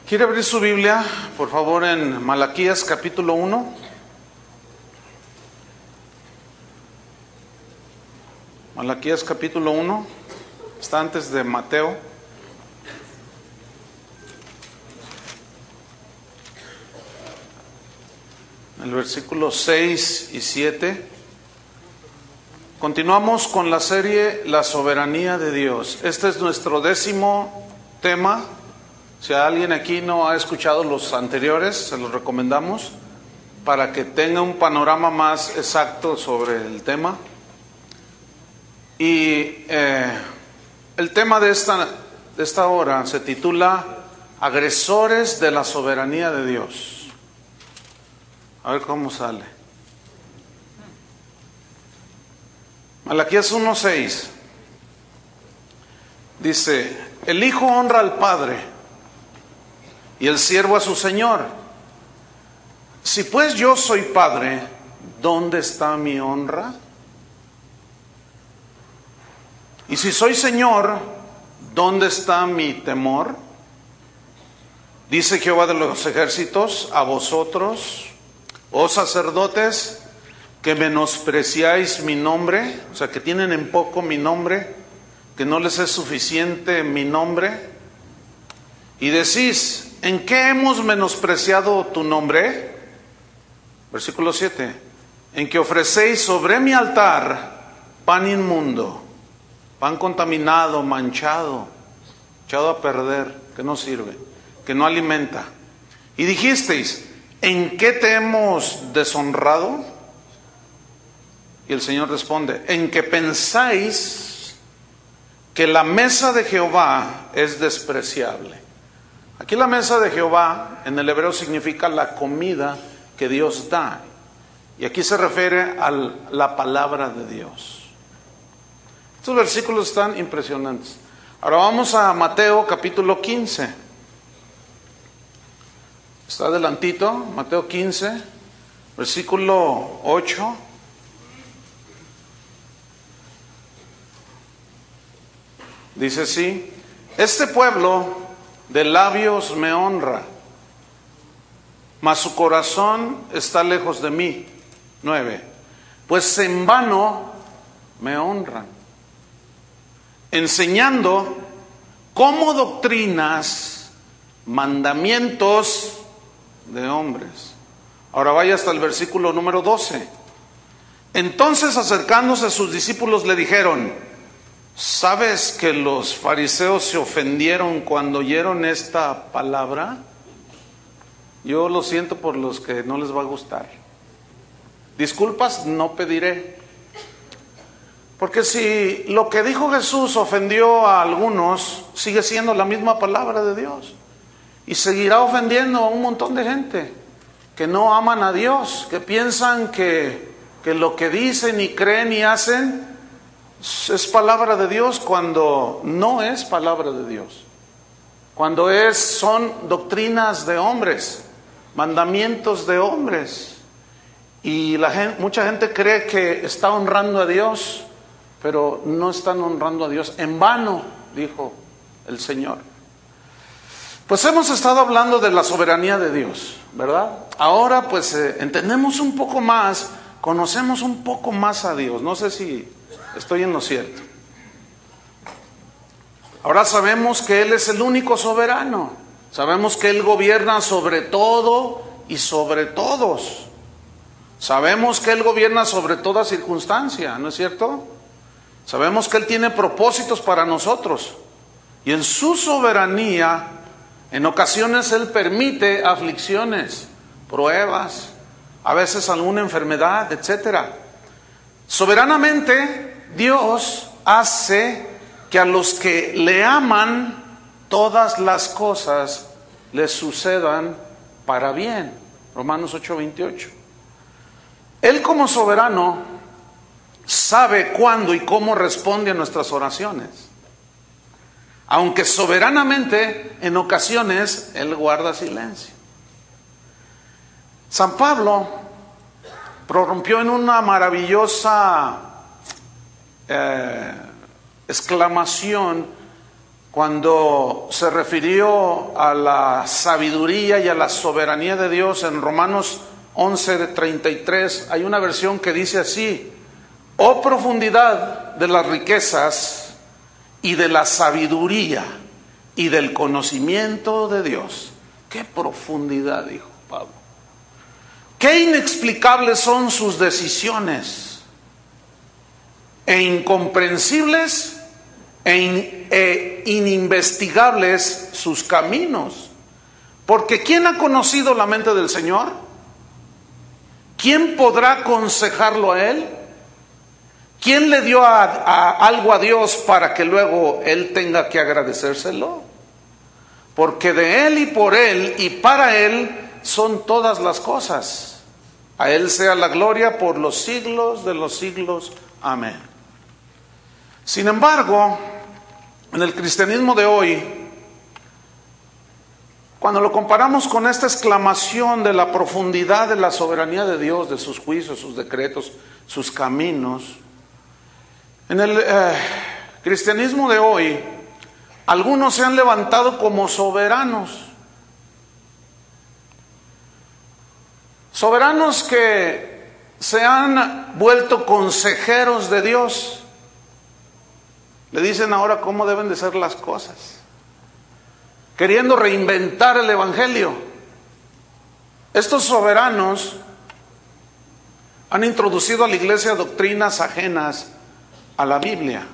¿Quiere abrir su Biblia, por favor, en Malaquías capítulo 1? Malaquías capítulo 1, está antes de Mateo. El versículo 6 y 7. Continuamos con la serie La soberanía de Dios. Este es nuestro 10º tema. Si alguien aquí no ha escuchado los anteriores, se los recomendamos para que tenga un panorama más exacto sobre el tema. Y el tema de esta hora se titula Agresores de la soberanía de Dios. A ver cómo sale. Malaquías 1:6 dice: el hijo honra al padre y el siervo a su señor. Si pues yo soy padre, ¿dónde está mi honra? Y si soy señor, ¿dónde está mi temor? Dice Jehová de los ejércitos a vosotros, oh sacerdotes, que menospreciáis mi nombre, o sea, que tienen en poco mi nombre, que no les es suficiente mi nombre, y decís: ¿en qué hemos menospreciado tu nombre? Versículo 7. En que ofrecéis sobre mi altar pan inmundo, pan contaminado, manchado, echado a perder, que no sirve, que no alimenta. Y dijisteis: ¿en qué te hemos deshonrado? Y el Señor responde: en que pensáis que la mesa de Jehová es despreciable. Aquí la mesa de Jehová en el hebreo significa la comida que Dios da. Y aquí se refiere a la palabra de Dios. Estos versículos están impresionantes. Ahora vamos a Mateo capítulo 15. Está adelantito, Mateo 15, versículo 8. Dice así: este pueblo de labios me honra, mas su corazón está lejos de mí. 9. Pues en vano me honran, enseñando como doctrinas mandamientos de hombres. Ahora vaya hasta el versículo número 12. Entonces, acercándose a sus discípulos, le dijeron: ¿sabes que los fariseos se ofendieron cuando oyeron esta palabra? Yo lo siento por los que no les va a gustar. Disculpas no pediré. Porque si lo que dijo Jesús ofendió a algunos, sigue siendo la misma palabra de Dios. Y seguirá ofendiendo a un montón de gente que no aman a Dios, que piensan que lo que dicen y creen y hacen es palabra de Dios cuando no es palabra de Dios. Cuando son doctrinas de hombres, mandamientos de hombres. Y mucha gente cree que está honrando a Dios, pero no están honrando a Dios. En vano, dijo el Señor. Pues hemos estado hablando de la soberanía de Dios, ¿verdad? Ahora pues entendemos un poco más, conocemos un poco más a Dios. No sé si estoy en lo cierto. Ahora sabemos que Él es el único soberano. Sabemos que Él gobierna sobre todo y sobre todos. Sabemos que Él gobierna sobre toda circunstancia, ¿no es cierto? Sabemos que Él tiene propósitos para nosotros. Y en su soberanía, en ocasiones Él permite aflicciones, pruebas, a veces alguna enfermedad, etcétera. Soberanamente, Dios hace que a los que le aman, todas las cosas les sucedan para bien. Romanos 8:28. Él, como soberano, sabe cuándo y cómo responde a nuestras oraciones. Aunque soberanamente, en ocasiones, Él guarda silencio. San Pablo prorrumpió en una maravillosa exclamación cuando se refirió a la sabiduría y a la soberanía de Dios en Romanos 11:33, hay una versión que dice así: oh profundidad de las riquezas y de la sabiduría y del conocimiento de Dios. Qué profundidad, dijo Pablo. Qué inexplicables son sus decisiones, e incomprensibles e ininvestigables sus caminos. Porque ¿quién ha conocido la mente del Señor? ¿Quién podrá aconsejarlo a Él? ¿Quién le dio algo a Dios para que luego Él tenga que agradecérselo? Porque de Él y por Él y para Él son todas las cosas. A Él sea la gloria por los siglos de los siglos. Amén. Sin embargo, en el cristianismo de hoy, cuando lo comparamos con esta exclamación de la profundidad de la soberanía de Dios, de sus juicios, sus decretos, sus caminos, en el cristianismo de hoy, algunos se han levantado como soberanos. Soberanos que se han vuelto consejeros de Dios. Le dicen ahora cómo deben de ser las cosas, queriendo reinventar el evangelio. Estos soberanos han introducido a la iglesia doctrinas ajenas a la Biblia.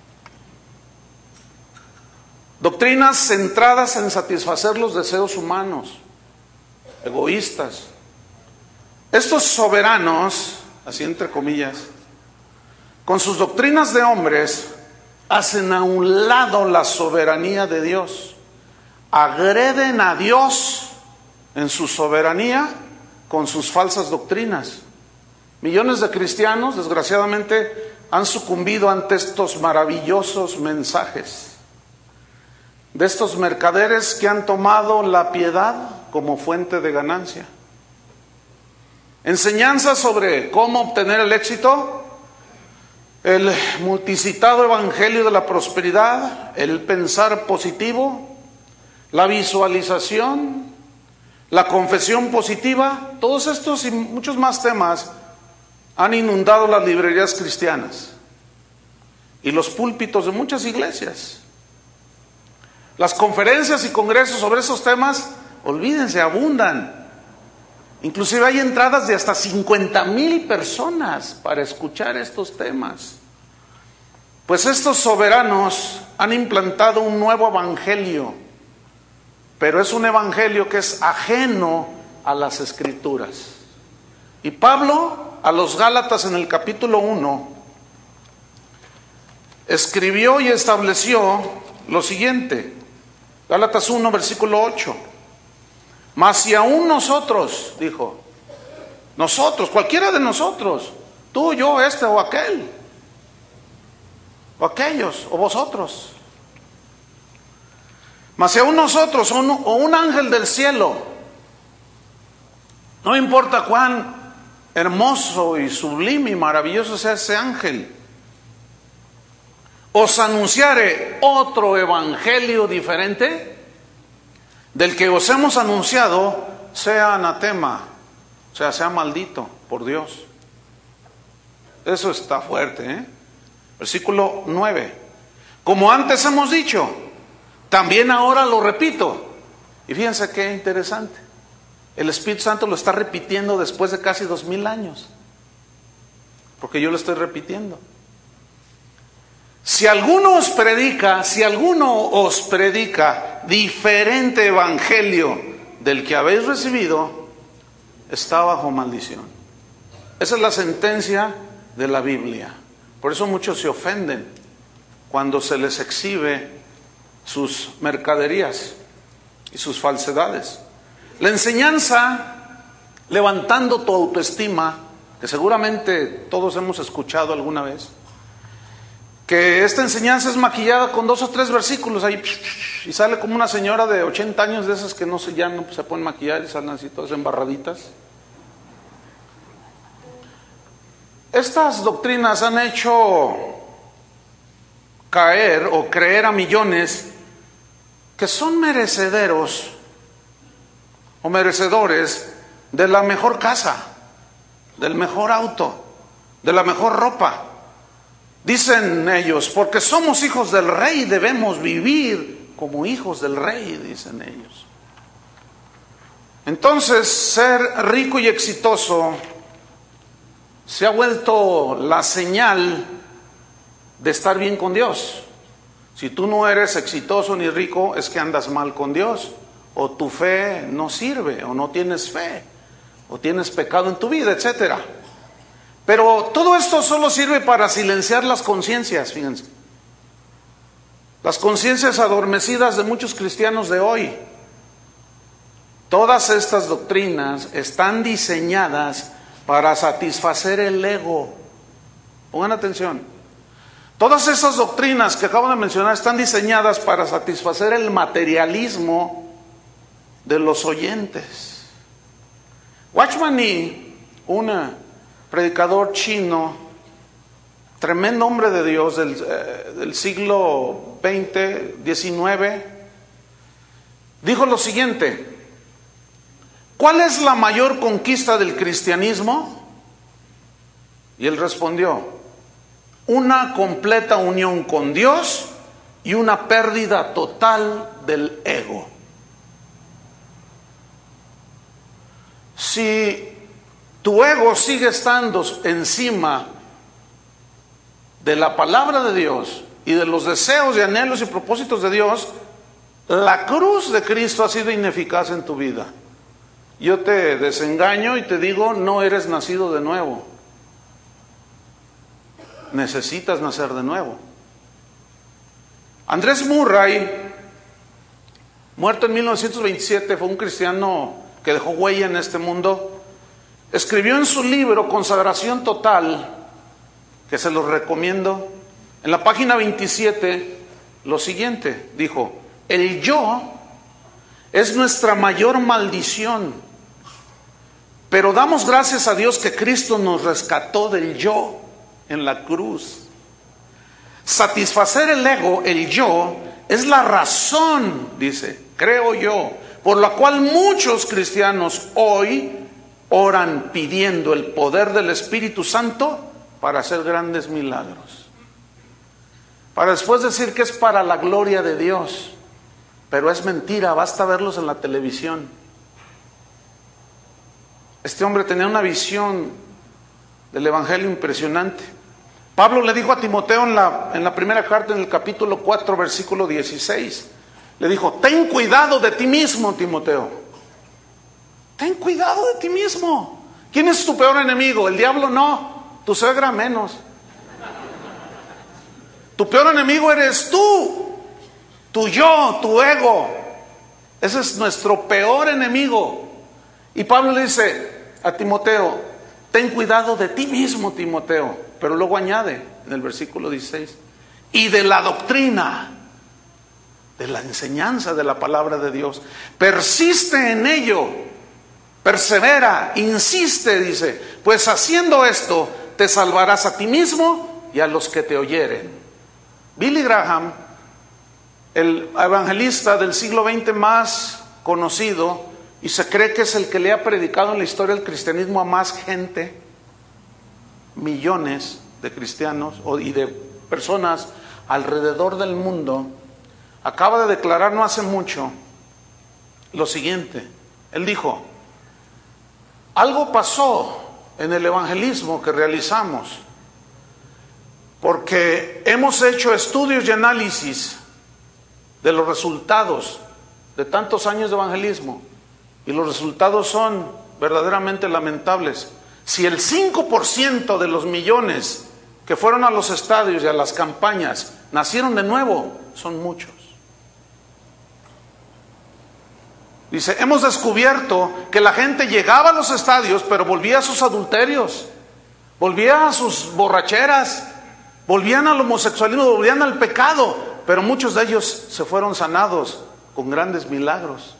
Doctrinas centradas en satisfacer los deseos humanos, egoístas. Estos soberanos, así entre comillas, con sus doctrinas de hombres, hacen a un lado la soberanía de Dios. Agreden a Dios en su soberanía con sus falsas doctrinas. Millones de cristianos, desgraciadamente, han sucumbido ante estos maravillosos mensajes de estos mercaderes que han tomado la piedad como fuente de ganancia. Enseñanzas sobre cómo obtener el éxito, el multicitado evangelio de la prosperidad, el pensar positivo, la visualización, la confesión positiva. Todos estos y muchos más temas han inundado las librerías cristianas y los púlpitos de muchas iglesias. Las conferencias y congresos sobre esos temas, olvídense, abundan. Inclusive hay entradas de hasta 50,000 personas para escuchar estos temas. Pues estos soberanos han implantado un nuevo evangelio, pero es un evangelio que es ajeno a las Escrituras. Y Pablo a los Gálatas en el capítulo 1 escribió y estableció lo siguiente. Gálatas 1, versículo 8. Mas si aún nosotros, dijo, nosotros, cualquiera de nosotros, tú, yo, este o aquel, o aquellos, o vosotros, mas si aún nosotros o un ángel del cielo, no importa cuán hermoso y sublime y maravilloso sea ese ángel, os anunciare otro evangelio diferente del que os hemos anunciado, sea anatema, o sea, sea maldito por Dios. Eso está fuerte, ¿eh? Versículo 9. Como antes hemos dicho, también ahora lo repito. Y fíjense qué interesante. El Espíritu Santo lo está repitiendo después de casi 2000 años. Porque yo lo estoy repitiendo. Si alguno os predica diferente evangelio del que habéis recibido, está bajo maldición. Esa es la sentencia de la Biblia. Por eso muchos se ofenden cuando se les exhibe sus mercaderías y sus falsedades. La enseñanza levantando tu autoestima, que seguramente todos hemos escuchado alguna vez, que esta enseñanza es maquillada con 2 o 3 versículos ahí, y sale como una señora de 80 años de esas que ya no se pueden maquillar y salen así todas embarraditas. Estas doctrinas han hecho caer o creer a millones que son merecederos o merecedores de la mejor casa, del mejor auto, de la mejor ropa. Dicen ellos, porque somos hijos del rey, debemos vivir como hijos del rey, dicen ellos. Entonces, ser rico y exitoso se ha vuelto la señal de estar bien con Dios. Si tú no eres exitoso ni rico, es que andas mal con Dios, o tu fe no sirve, o no tienes fe, o tienes pecado en tu vida, etcétera. Pero todo esto solo sirve para silenciar las conciencias, fíjense. Las conciencias adormecidas de muchos cristianos de hoy. Todas estas doctrinas están diseñadas para satisfacer el ego. Pongan atención. Todas esas doctrinas que acabo de mencionar están diseñadas para satisfacer el materialismo de los oyentes. Watchman Nee, un predicador chino, tremendo hombre de Dios del siglo XX, XIX, dijo lo siguiente: ¿cuál es la mayor conquista del cristianismo? Y él respondió: una completa unión con Dios y una pérdida total del ego. Si tu ego sigue estando encima de la palabra de Dios y de los deseos y anhelos y propósitos de Dios, la cruz de Cristo ha sido ineficaz en tu vida. Yo te desengaño y te digo, no eres nacido de nuevo. Necesitas nacer de nuevo. Andrés Murray, muerto en 1927, fue un cristiano que dejó huella en este mundo. Escribió en su libro Consagración Total, que se los recomiendo, en la página 27, lo siguiente, dijo: el yo es nuestra mayor maldición, pero damos gracias a Dios que Cristo nos rescató del yo en la cruz. Satisfacer el ego, el yo, es la razón, dice, creo yo, por la cual muchos cristianos hoy oran pidiendo el poder del Espíritu Santo para hacer grandes milagros. Para después decir que es para la gloria de Dios. Pero es mentira, basta verlos en la televisión. Este hombre tenía una visión del Evangelio impresionante. Pablo le dijo a Timoteo en la primera carta, en el capítulo 4, versículo 16, le dijo: ten cuidado de ti mismo, Timoteo. Ten cuidado de ti mismo. ¿Quién es tu peor enemigo? El diablo no, tu suegra menos. Tu peor enemigo eres tú, tu yo, tu ego. Ese es nuestro peor enemigo. Y Pablo le dice a Timoteo: ten cuidado de ti mismo, Timoteo. Pero luego añade en el versículo 16: y de la doctrina, de la enseñanza de la palabra de Dios, persiste en ello, persevera, insiste, dice, pues haciendo esto te salvarás a ti mismo y a los que te oyeren. Billy Graham, el evangelista del siglo XX más conocido, y se cree que es el que le ha predicado en la historia del cristianismo a más gente, millones de cristianos y de personas alrededor del mundo, acaba de declarar no hace mucho lo siguiente. Él dijo: algo pasó en el evangelismo que realizamos, porque hemos hecho estudios y análisis de los resultados de tantos años de evangelismo, y los resultados son verdaderamente lamentables. Si el 5% de los millones que fueron a los estadios y a las campañas nacieron de nuevo, son muchos. Dice: hemos descubierto que la gente llegaba a los estadios, pero volvía a sus adulterios, volvía a sus borracheras, volvían al homosexualismo, volvían al pecado, pero muchos de ellos se fueron sanados con grandes milagros.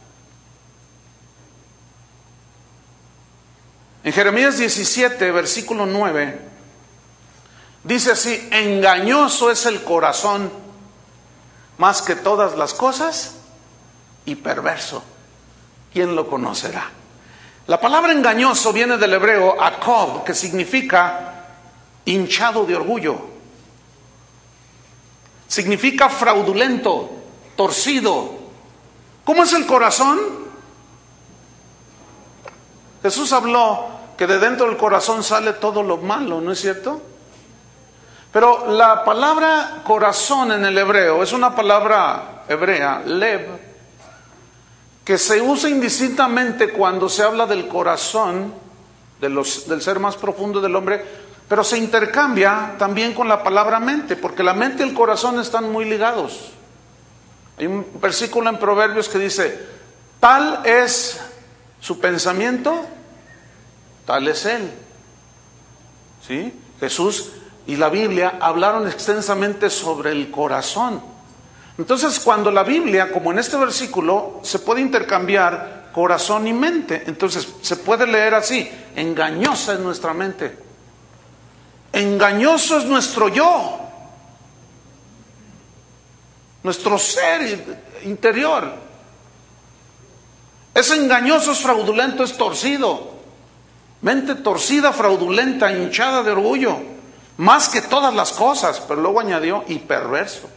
En Jeremías 17, versículo 9, dice así: engañoso es el corazón más que todas las cosas y perverso. ¿Quién lo conocerá? La palabra engañoso viene del hebreo akob, que significa hinchado de orgullo. Significa fraudulento, torcido. ¿Cómo es el corazón? Jesús habló que de dentro del corazón sale todo lo malo, ¿no es cierto? Pero la palabra corazón en el hebreo es una palabra hebrea, lev, que se usa indistintamente cuando se habla del corazón, del ser más profundo del hombre, pero se intercambia también con la palabra mente, porque la mente y el corazón están muy ligados. Hay un versículo en Proverbios que dice, tal es su pensamiento, tal es él. ¿Sí? Jesús y la Biblia hablaron extensamente sobre el corazón. Entonces, cuando la Biblia, como en este versículo, se puede intercambiar corazón y mente, entonces se puede leer así: engañosa es nuestra mente, engañoso es nuestro yo, nuestro ser interior. Es engañoso, es fraudulento, es torcido. Mente torcida, fraudulenta, hinchada de orgullo, más que todas las cosas. Pero luego añadió, y perverso.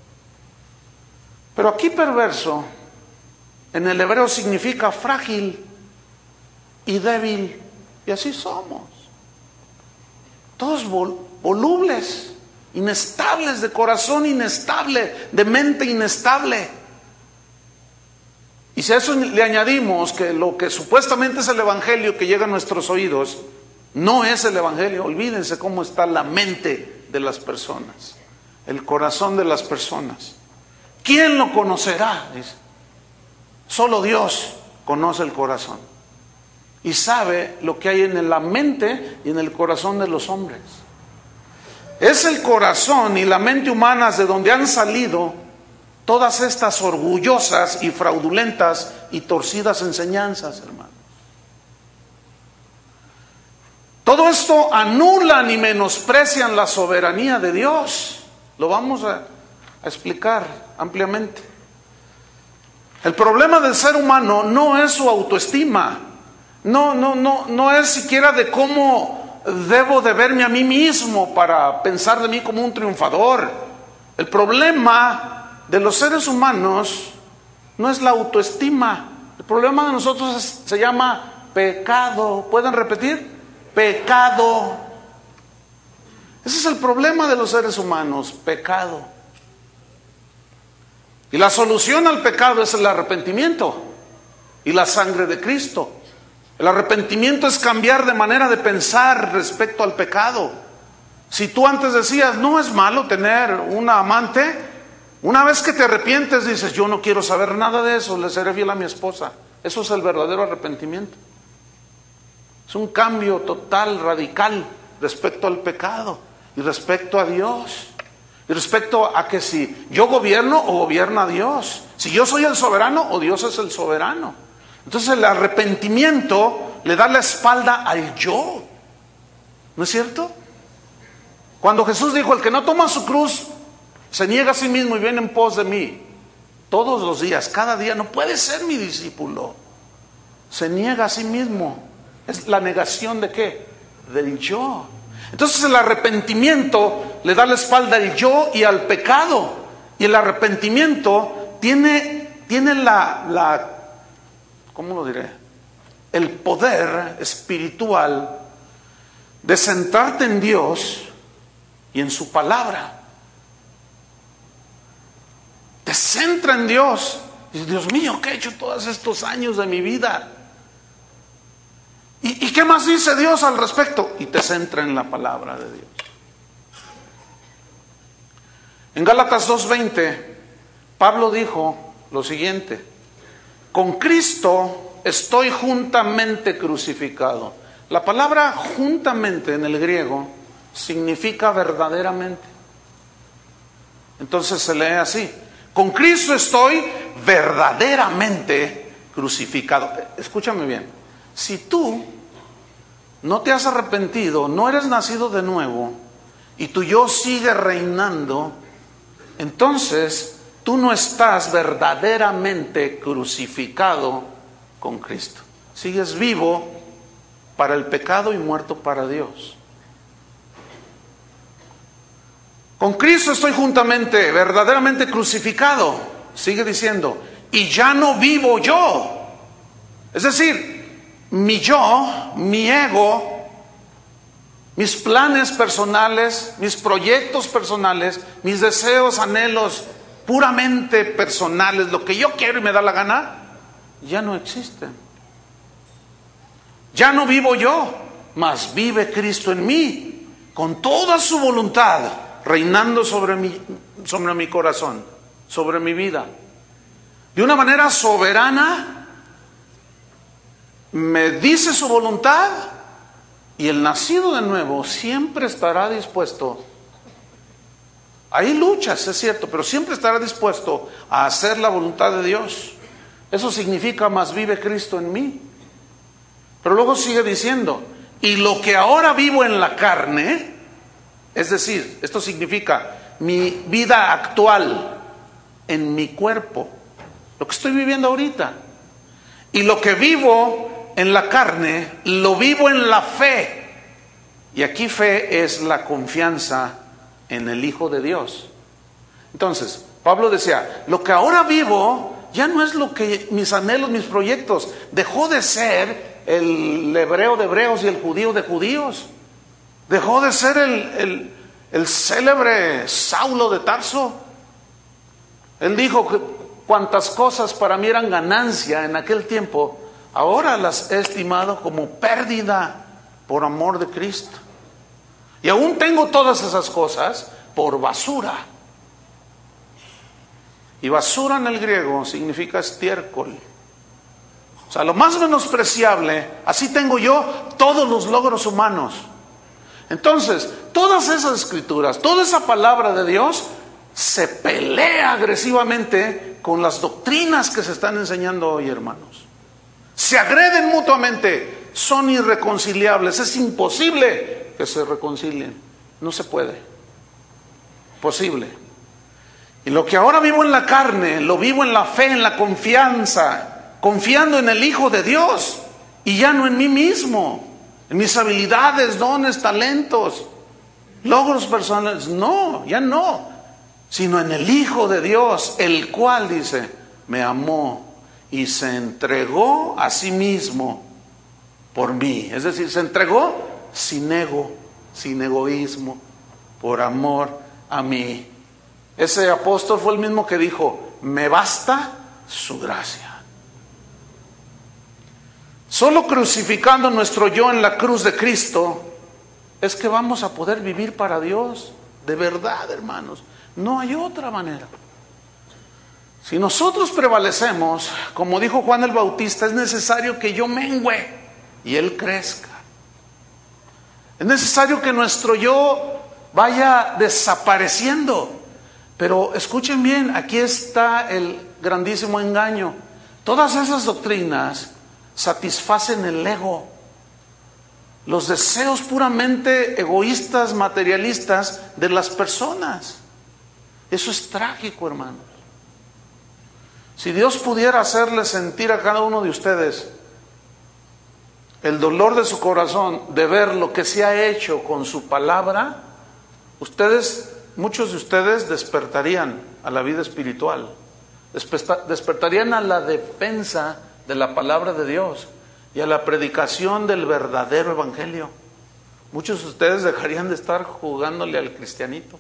Pero aquí perverso, en el hebreo significa frágil y débil. Y así somos. Todos volubles, inestables, de corazón inestable, de mente inestable. Y si a eso le añadimos que lo que supuestamente es el evangelio que llega a nuestros oídos, no es el evangelio. Olvídense cómo está la mente de las personas, el corazón de las personas. ¿Quién lo conocerá? Dice. Solo Dios conoce el corazón y sabe lo que hay en la mente y en el corazón de los hombres. Es el corazón y la mente humanas de donde han salido todas estas orgullosas y fraudulentas y torcidas enseñanzas, hermanos. Todo esto anulan y menosprecian la soberanía de Dios. Lo vamos a explicar ampliamente. El problema del ser humano no es su autoestima, no es siquiera de cómo debo de verme a mí mismo para pensar de mí como un triunfador. El problema de los seres humanos no es la autoestima. El problema de nosotros se llama pecado. ¿Pueden repetir? Pecado. Ese es el problema de los seres humanos, pecado. Y la solución al pecado es el arrepentimiento y la sangre de Cristo. El arrepentimiento es cambiar de manera de pensar respecto al pecado. Si tú antes decías, no es malo tener una amante, una vez que te arrepientes dices, yo no quiero saber nada de eso, le seré fiel a mi esposa. Eso es el verdadero arrepentimiento. Es un cambio total, radical respecto al pecado y respecto a Dios. Y respecto a que si yo gobierno o gobierna Dios, si yo soy el soberano o Dios es el soberano. Entonces el arrepentimiento le da la espalda al yo, ¿no es cierto? Cuando Jesús dijo, el que no toma su cruz se niega a sí mismo y viene en pos de mí, todos los días, cada día, no puede ser mi discípulo. Se niega a sí mismo. Es la negación de ¿qué? Del yo. Entonces el arrepentimiento le da la espalda al yo y al pecado. Y el arrepentimiento tiene ¿cómo lo diré? El poder espiritual de centrarte en Dios y en su palabra. Te centra en Dios. Dices, Dios mío, ¿qué he hecho todos estos años de mi vida? ¿Y qué más dice Dios al respecto? Y te centra en la palabra de Dios. En Gálatas 2:20, Pablo dijo lo siguiente: con Cristo estoy juntamente crucificado. La palabra juntamente en el griego significa verdaderamente. Entonces se lee así: con Cristo estoy verdaderamente crucificado. Escúchame bien. Si tú no te has arrepentido, no eres nacido de nuevo y tu yo sigue reinando, entonces tú no estás verdaderamente crucificado con Cristo. Sigues vivo para el pecado y muerto para Dios. Con Cristo estoy juntamente, verdaderamente crucificado. Sigue diciendo, y ya no vivo yo. Es decir, mi yo, mi ego, mis planes personales, mis proyectos personales, mis deseos, anhelos puramente personales, lo que yo quiero y me da la gana, ya no existen. Ya no vivo yo, mas vive Cristo en mí, con toda su voluntad, reinando sobre mi corazón, sobre mi vida. De una manera soberana, me dice su voluntad, y el nacido de nuevo siempre estará dispuesto. Hay luchas, es cierto, pero siempre estará dispuesto a hacer la voluntad de Dios. Eso significa, más vive Cristo en mí. Pero luego sigue diciendo, y lo que ahora vivo en la carne, es decir, esto significa mi vida actual en mi cuerpo, lo que estoy viviendo ahorita, y lo que vivo en la carne, lo vivo en la fe. Y aquí fe es la confianza en el Hijo de Dios. Entonces, Pablo decía, lo que ahora vivo ya no es lo que mis anhelos, mis proyectos. Dejó de ser el hebreo de hebreos y el judío de judíos. Dejó de ser el célebre Saulo de Tarso. Él dijo que cuantas cosas para mí eran ganancia en aquel tiempo, ahora las he estimado como pérdida por amor de Cristo. Y aún tengo todas esas cosas por basura. Y basura en el griego significa estiércol. O sea, lo más menospreciable, así tengo yo todos los logros humanos. Entonces, todas esas escrituras, toda esa palabra de Dios se pelea agresivamente con las doctrinas que se están enseñando hoy, hermanos. Se agreden mutuamente, son irreconciliables, es imposible que se reconcilien, no se puede, posible. Y lo que ahora vivo en la carne, lo vivo en la fe, en la confianza, confiando en el Hijo de Dios, y ya no en mí mismo, en mis habilidades, dones, talentos, logros personales, no, ya no, sino en el Hijo de Dios, el cual, dice, me amó y se entregó a sí mismo por mí. Es decir, se entregó sin ego, sin egoísmo, por amor a mí. Ese apóstol fue el mismo que dijo, me basta su gracia. Solo crucificando nuestro yo en la cruz de Cristo es que vamos a poder vivir para Dios, de verdad, hermanos. No hay otra manera. Si nosotros prevalecemos, como dijo Juan el Bautista, es necesario que yo mengüe y Él crezca. Es necesario que nuestro yo vaya desapareciendo. Pero escuchen bien, aquí está el grandísimo engaño. Todas esas doctrinas satisfacen el ego, los deseos puramente egoístas, materialistas de las personas. Eso es trágico, hermanos. Si Dios pudiera hacerle sentir a cada uno de ustedes el dolor de su corazón de ver lo que se ha hecho con su palabra, muchos de ustedes despertarían a la vida espiritual, despertarían a la defensa de la palabra de Dios y a la predicación del verdadero evangelio. Muchos de ustedes dejarían de estar jugándole al cristianito.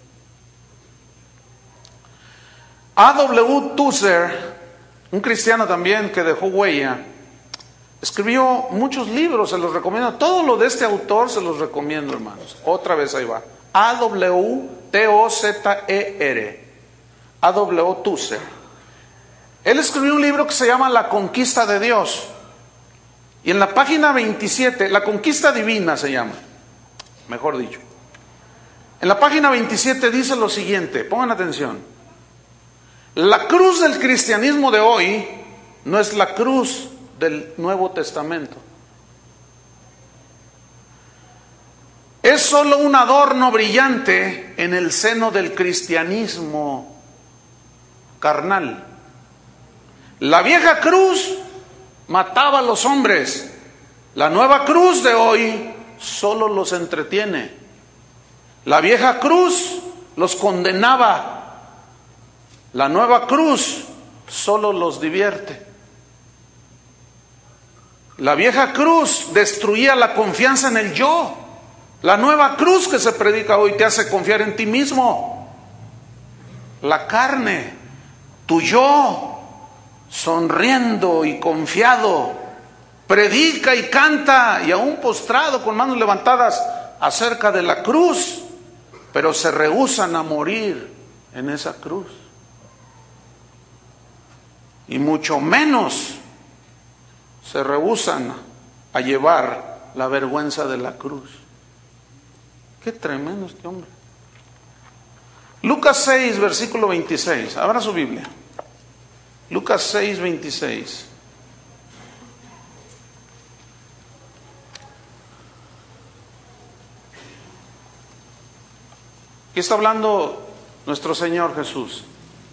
A.W. Tozer, un cristiano también que dejó huella, escribió muchos libros, se los recomiendo. Todo lo de este autor se los recomiendo, hermanos. Otra vez ahí va. A.W. T-O-Z-E-R. A.W. Tozer. Él escribió un libro que se llama La Conquista de Dios. Y en la página 27, La Conquista Divina se llama, mejor dicho. En la página 27 dice lo siguiente, pongan atención. La cruz del cristianismo de hoy no es la cruz del Nuevo Testamento. Es solo un adorno brillante en el seno del cristianismo carnal. La vieja cruz mataba a los hombres. La nueva cruz de hoy solo los entretiene. La vieja cruz los condenaba. La nueva cruz solo los divierte. La vieja cruz destruía la confianza en el yo. La nueva cruz que se predica hoy te hace confiar en ti mismo. La carne, tu yo, sonriendo y confiado, predica y canta y aún postrado con manos levantadas acerca de la cruz, pero se rehúsan a morir en esa cruz. Y mucho menos se rehúsan a llevar la vergüenza de la cruz. Qué tremendo este hombre. Lucas 6, versículo 26. Abra su Biblia. Lucas 6, 26. ¿Qué está hablando nuestro Señor Jesús?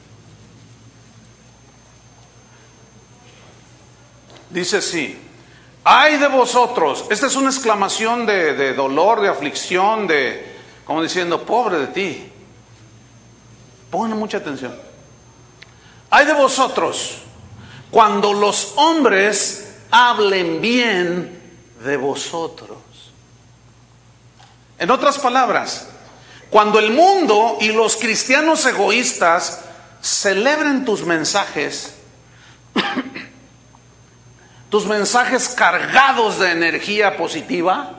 Dice así: ay de vosotros. Esta es una exclamación de dolor, de aflicción, como diciendo, pobre de ti. Pongan mucha atención. Ay de vosotros cuando los hombres hablen bien de vosotros. En otras palabras, cuando el mundo y los cristianos egoístas celebren tus mensajes, tus mensajes cargados de energía positiva,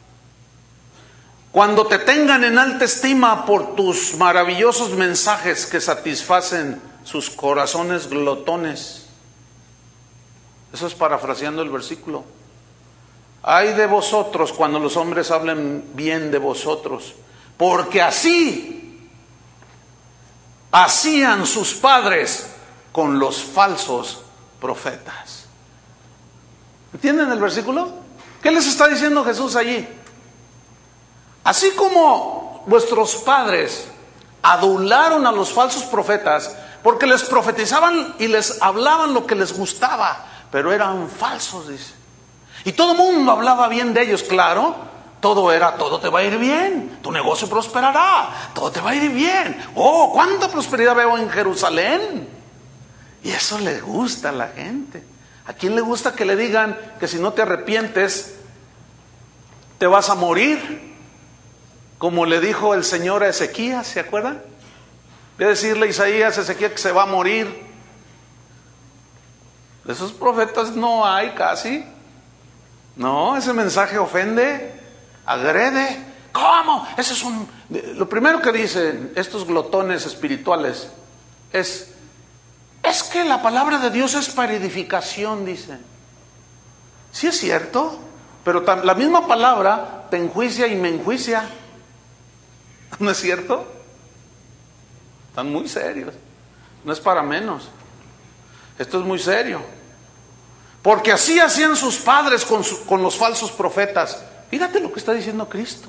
cuando te tengan en alta estima por tus maravillosos mensajes que satisfacen sus corazones glotones. Eso es parafraseando el versículo. Ay de vosotros cuando los hombres hablen bien de vosotros, porque así hacían sus padres con los falsos profetas. ¿Entienden el versículo? ¿Qué les está diciendo Jesús allí? Así como vuestros padres adularon a los falsos profetas porque les profetizaban y les hablaban lo que les gustaba, pero eran falsos, dice. Y todo el mundo hablaba bien de ellos, claro. Todo te va a ir bien, tu negocio prosperará, todo te va a ir bien. Oh, cuánta prosperidad veo en Jerusalén. Y eso le gusta a la gente. ¿A quién le gusta que le digan que si no te arrepientes te vas a morir? Como le dijo el Señor a Ezequías, ¿se acuerdan? De decirle a Isaías, Ezequías, que se va a morir. De esos profetas no hay casi. No, ese mensaje ofende, agrede. ¿Cómo? Ese es lo primero que dicen estos glotones espirituales es que la palabra de Dios es para edificación, dicen. Sí es cierto, pero la misma palabra te enjuicia y me enjuicia. ¿No es cierto? Están muy serios. No es para menos. Esto es muy serio. Porque así hacían sus padres con los falsos profetas. Fíjate lo que está diciendo Cristo.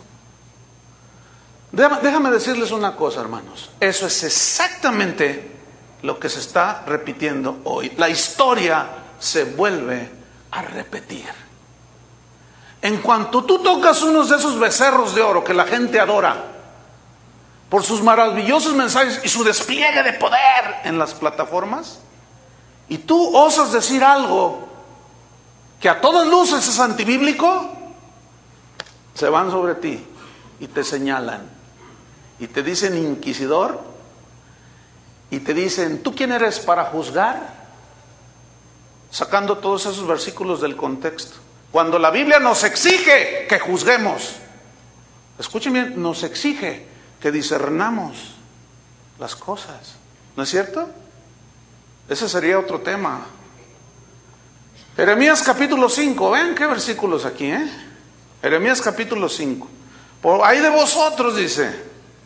Déjame decirles una cosa, hermanos. Eso es exactamente lo que se está repitiendo hoy. La historia se vuelve a repetir. En cuanto tú tocas unos de esos becerros de oro que la gente adora por sus maravillosos mensajes y su despliegue de poder en las plataformas, y tú osas decir algo que a todas luces es antibíblico, se van sobre ti y te señalan y te dicen inquisidor y te dicen, ¿tú quién eres para juzgar? Sacando todos esos versículos del contexto. Cuando la Biblia nos exige que juzguemos, escuchen bien, nos exige que discernamos las cosas. ¿No es cierto? Ese sería otro tema. Jeremías capítulo 5, vean qué versículos aquí, Jeremías capítulo 5. Por ahí de vosotros, dice,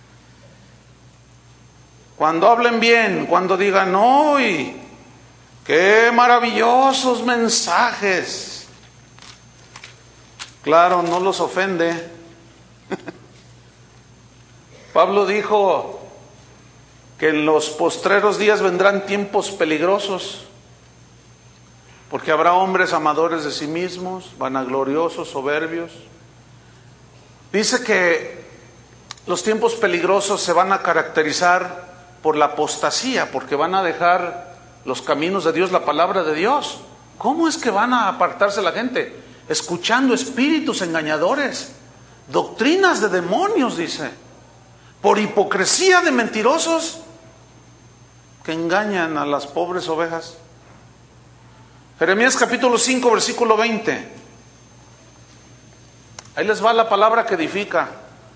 cuando hablen bien, cuando digan, ¡ay, qué maravillosos mensajes! Claro, no los ofende. Pablo dijo, que en los postreros días vendrán tiempos peligrosos, porque habrá hombres amadores de sí mismos, vanagloriosos, soberbios. Dice que los tiempos peligrosos se van a caracterizar por la apostasía, porque van a dejar los caminos de Dios, la palabra de Dios. ¿Cómo es que van a apartarse la gente? Escuchando espíritus engañadores, doctrinas de demonios, dice, por hipocresía de mentirosos que engañan a las pobres ovejas. Jeremías capítulo 5, versículo 20. Ahí les va la palabra que edifica.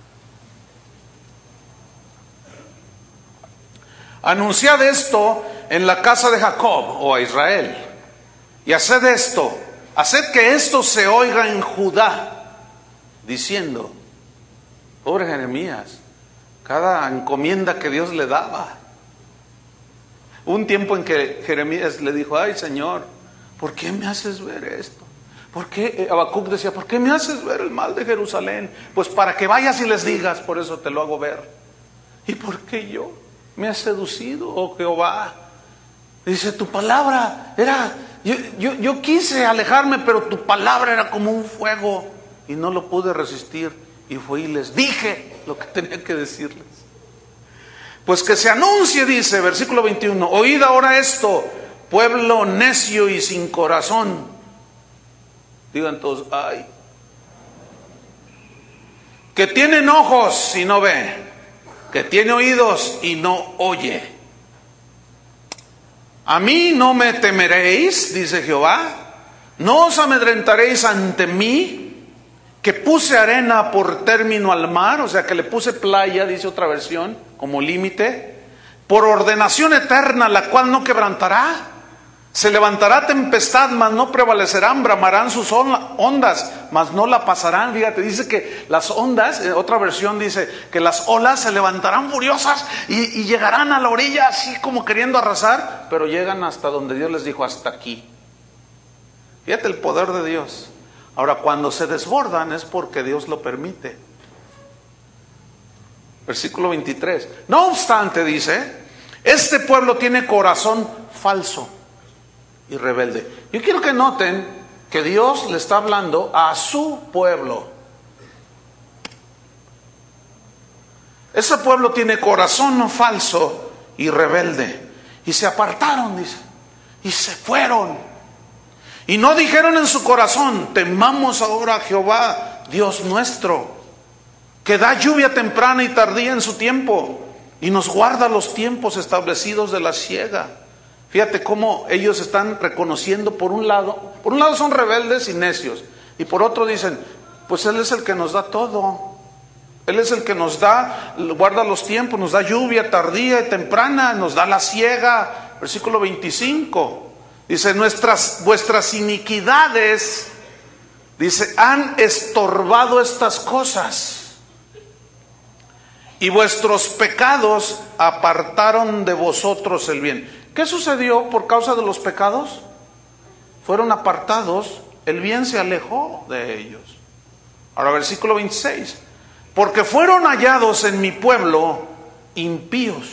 Anunciad esto en la casa de Jacob, o a Israel, y haced esto, haced que esto se oiga en Judá, diciendo, pobre Jeremías, cada encomienda que Dios le daba. Hubo un tiempo en que Jeremías le dijo, ay Señor, ¿por qué me haces ver esto? ¿Por qué? Habacuc decía, ¿por qué me haces ver el mal de Jerusalén? Pues para que vayas y les digas, por eso te lo hago ver. ¿Y por qué yo? ¿Me has seducido, oh Jehová? Dice, tu palabra era, yo quise alejarme, pero tu palabra era como un fuego y no lo pude resistir. Y fui y les dije lo que tenía que decirles. Pues que se anuncie, dice, versículo 21, oíd ahora esto, pueblo necio y sin corazón. Digan todos, ay. Que tienen ojos y no ve, que tiene oídos y no oye. A mí no me temeréis, dice Jehová, no os amedrentaréis ante mí, que puse arena por término al mar, o sea que le puse playa, dice otra versión, como límite, por ordenación eterna, la cual no quebrantará. Se levantará tempestad, mas no prevalecerán, bramarán sus ondas, mas no la pasarán. Fíjate, dice que las ondas, otra versión dice que las olas se levantarán furiosas y llegarán a la orilla así como queriendo arrasar, pero llegan hasta donde Dios les dijo, hasta aquí. Fíjate el poder de Dios. Ahora, cuando se desbordan es porque Dios lo permite. Versículo 23. No obstante, dice, este pueblo tiene corazón falso y rebelde. Yo quiero que noten que Dios le está hablando a su pueblo. Ese pueblo tiene corazón falso y rebelde. Y se apartaron, dice, y se fueron. Y no dijeron en su corazón, temamos ahora a Jehová, Dios nuestro, que da lluvia temprana y tardía en su tiempo, y nos guarda los tiempos establecidos de la siega. Fíjate cómo ellos están reconociendo, por un lado son rebeldes y necios, y por otro dicen, pues Él es el que nos da todo. Él es el que nos da, guarda los tiempos, nos da lluvia tardía y temprana, nos da la siega. Versículo 25, dice, vuestras iniquidades, dice, han estorbado estas cosas, y vuestros pecados apartaron de vosotros el bien. ¿Qué sucedió por causa de los pecados? Fueron apartados, el bien se alejó de ellos. Ahora versículo 26. Porque fueron hallados en mi pueblo impíos.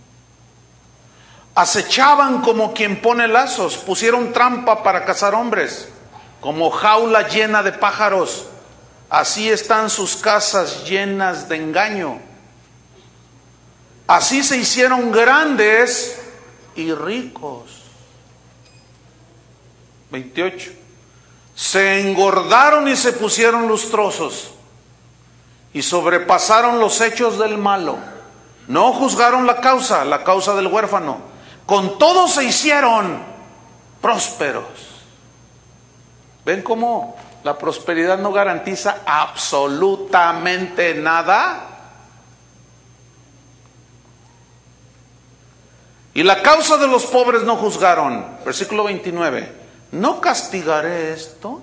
Acechaban como quien pone lazos, pusieron trampa para cazar hombres, como jaula llena de pájaros. Así están sus casas llenas de engaño. Así se hicieron grandes y ricos. 28. Se engordaron y se pusieron lustrosos, y sobrepasaron los hechos del malo. No juzgaron la causa del huérfano. Con todo se hicieron prósperos. ¿Ven cómo la prosperidad no garantiza absolutamente nada? Y la causa de los pobres no juzgaron. Versículo 29. ¿No castigaré esto?,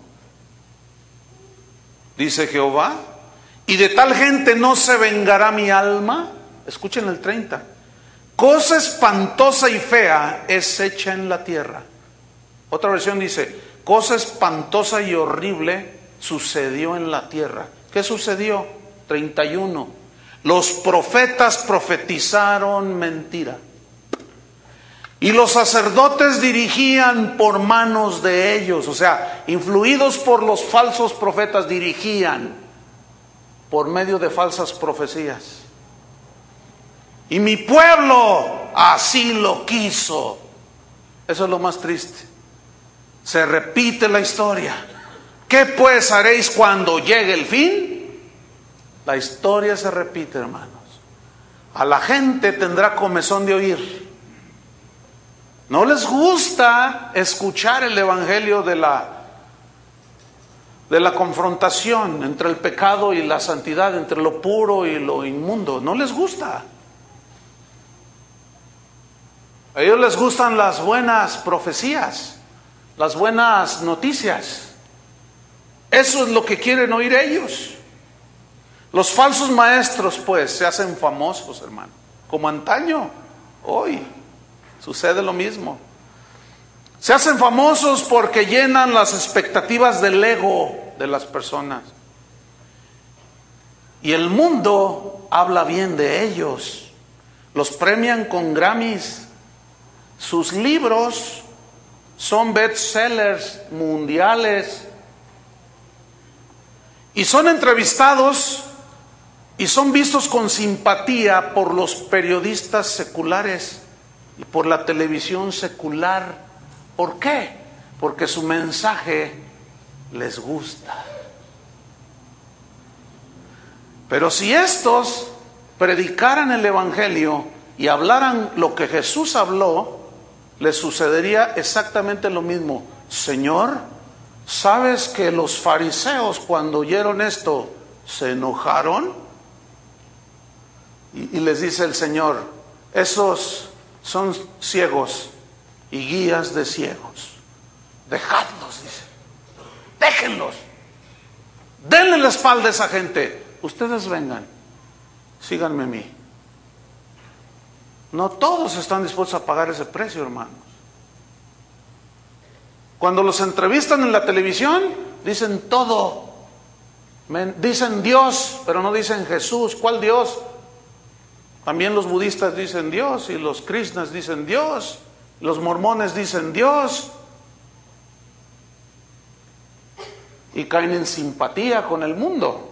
dice Jehová, y de tal gente no se vengará mi alma. Escuchen el 30. Cosa espantosa y fea es hecha en la tierra. Otra versión dice, cosa espantosa y horrible sucedió en la tierra. ¿Qué sucedió? 31. Los profetas profetizaron mentira. Y los sacerdotes dirigían por manos de ellos, o sea, influidos por los falsos profetas, dirigían por medio de falsas profecías. Y mi pueblo así lo quiso. Eso es lo más triste. Se repite la historia. ¿Qué pues haréis cuando llegue el fin? La historia se repite, hermanos. A la gente tendrá comezón de oír. No les gusta escuchar el evangelio de la confrontación entre el pecado y la santidad, entre lo puro y lo inmundo. No les gusta. A ellos les gustan las buenas profecías, las buenas noticias. Eso es lo que quieren oír ellos. Los falsos maestros, pues, se hacen famosos, hermano. Como antaño, hoy sucede lo mismo. Se hacen famosos porque llenan las expectativas del ego de las personas. Y el mundo habla bien de ellos. Los premian con Grammys. Sus libros son bestsellers mundiales. Y son entrevistados y son vistos con simpatía por los periodistas seculares y por la televisión secular. ¿Por qué? Porque su mensaje les gusta. Pero si estos predicaran el evangelio y hablaran lo que Jesús habló, les sucedería exactamente lo mismo. Señor, ¿sabes que los fariseos cuando oyeron esto se enojaron? Y les dice el Señor, esos son ciegos y guías de ciegos. Dejadlos, dice. Déjenlos. Denle la espalda a esa gente. Ustedes vengan. Síganme a mí. No todos están dispuestos a pagar ese precio, hermanos. Cuando los entrevistan en la televisión, dicen todo. Dicen Dios, pero no dicen Jesús. ¿Cuál Dios? También los budistas dicen Dios, y los krishnas dicen Dios, los mormones dicen Dios. Y caen en simpatía con el mundo.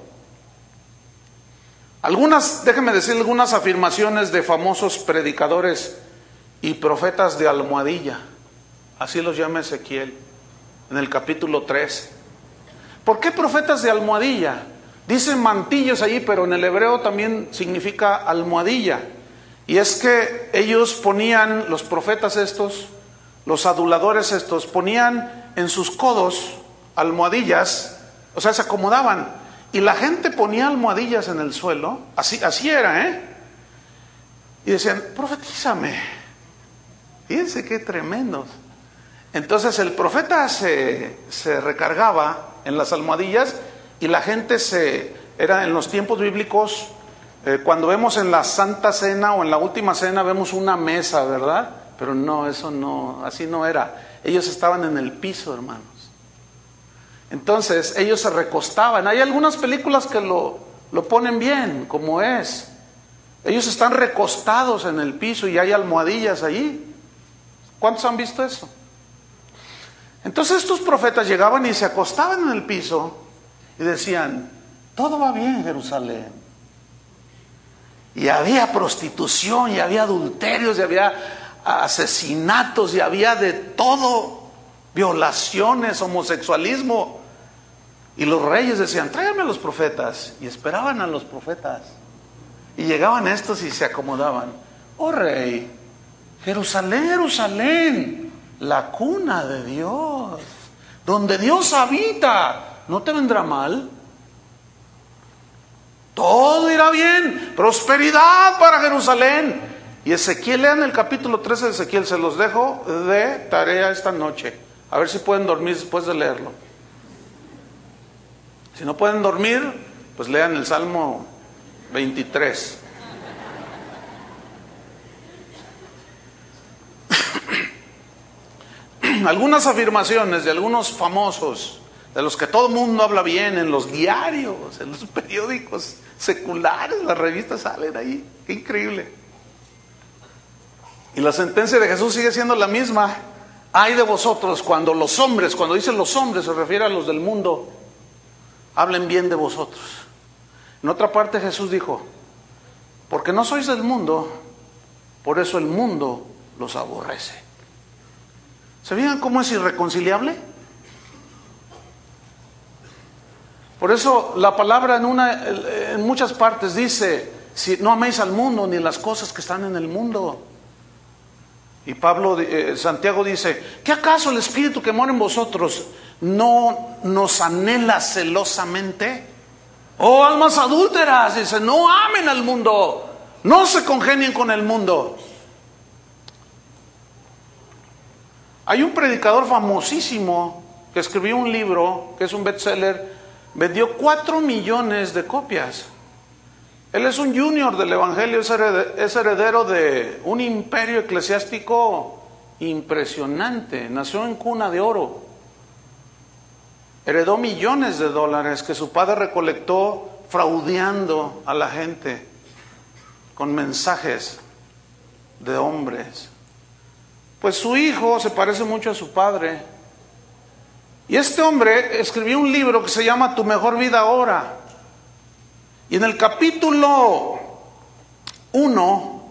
Déjenme decir algunas afirmaciones de famosos predicadores y profetas de almohadilla. Así los llama Ezequiel en el capítulo 3. ¿Por qué profetas de almohadilla? Dicen mantillos allí, pero en el hebreo también significa almohadilla. Y es que ellos ponían, los profetas estos, los aduladores estos, ponían en sus codos almohadillas, o sea, se acomodaban. Y la gente ponía almohadillas en el suelo, así era, y decían, profetízame. Fíjense qué tremendos. Entonces el profeta se recargaba en las almohadillas y la gente era en los tiempos bíblicos, cuando vemos en la Santa Cena o en la Última Cena vemos una mesa, ¿verdad? Pero no, eso no, así no era. Ellos estaban en el piso, hermanos. Entonces ellos se recostaban. Hay algunas películas que lo ponen bien, como es. Ellos están recostados en el piso y hay almohadillas allí. ¿Cuántos han visto eso? Entonces estos profetas llegaban y se acostaban en el piso y decían, todo va bien, Jerusalén. Y había prostitución, y había adulterios, y había asesinatos, y había de todo, violaciones, homosexualismo. Y los reyes decían, tráiganme a los profetas. Y esperaban a los profetas. Y llegaban estos y se acomodaban. Oh rey, Jerusalén, Jerusalén, la cuna de Dios, donde Dios habita, ¿no te vendrá mal? Todo irá bien, prosperidad para Jerusalén. Y Ezequiel, lean el capítulo 13 de Ezequiel, se los dejo de tarea esta noche. A ver si pueden dormir después de leerlo. Si no pueden dormir, pues lean el Salmo 23. Algunas afirmaciones de algunos famosos, de los que todo el mundo habla bien en los diarios, en los periódicos seculares, las revistas salen ahí. Qué increíble. Y la sentencia de Jesús sigue siendo la misma. Ay de vosotros cuando los hombres, cuando dicen los hombres se refiere a los del mundo, hablen bien de vosotros. En otra parte Jesús dijo, porque no sois del mundo, por eso el mundo los aborrece. ¿Se fijan cómo es irreconciliable? Por eso la palabra en muchas partes dice, si no améis al mundo ni las cosas que están en el mundo. Y Santiago dice, ¿qué acaso el Espíritu que mora en vosotros no nos anhela celosamente? Oh, almas adúlteras, dice, no amen al mundo, no se congenien con el mundo. Hay un predicador famosísimo que escribió un libro, que es un bestseller, vendió 4 millones de copias. Él es un junior del Evangelio, es heredero de un imperio eclesiástico impresionante, nació en cuna de oro. Heredó millones de dólares que su padre recolectó fraudeando a la gente con mensajes de hombres. Pues su hijo se parece mucho a su padre. Y este hombre escribió un libro que se llama Tu mejor vida ahora. Y en el capítulo 1,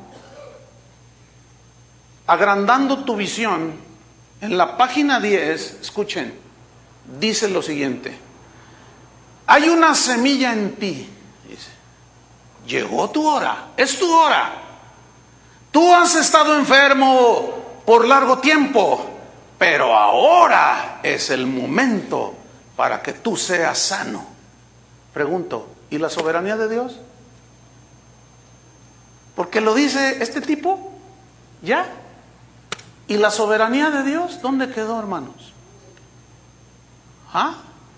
agrandando tu visión, en la página 10, escuchen, dice lo siguiente: hay una semilla en ti. Dice, llegó tu hora, es tu hora. Tú has estado enfermo por largo tiempo, pero ahora es el momento para que tú seas sano. Pregunto, ¿y la soberanía de Dios? Porque lo dice este tipo, ¿ya? ¿Y la soberanía de Dios dónde quedó, hermanos? ¿Ah?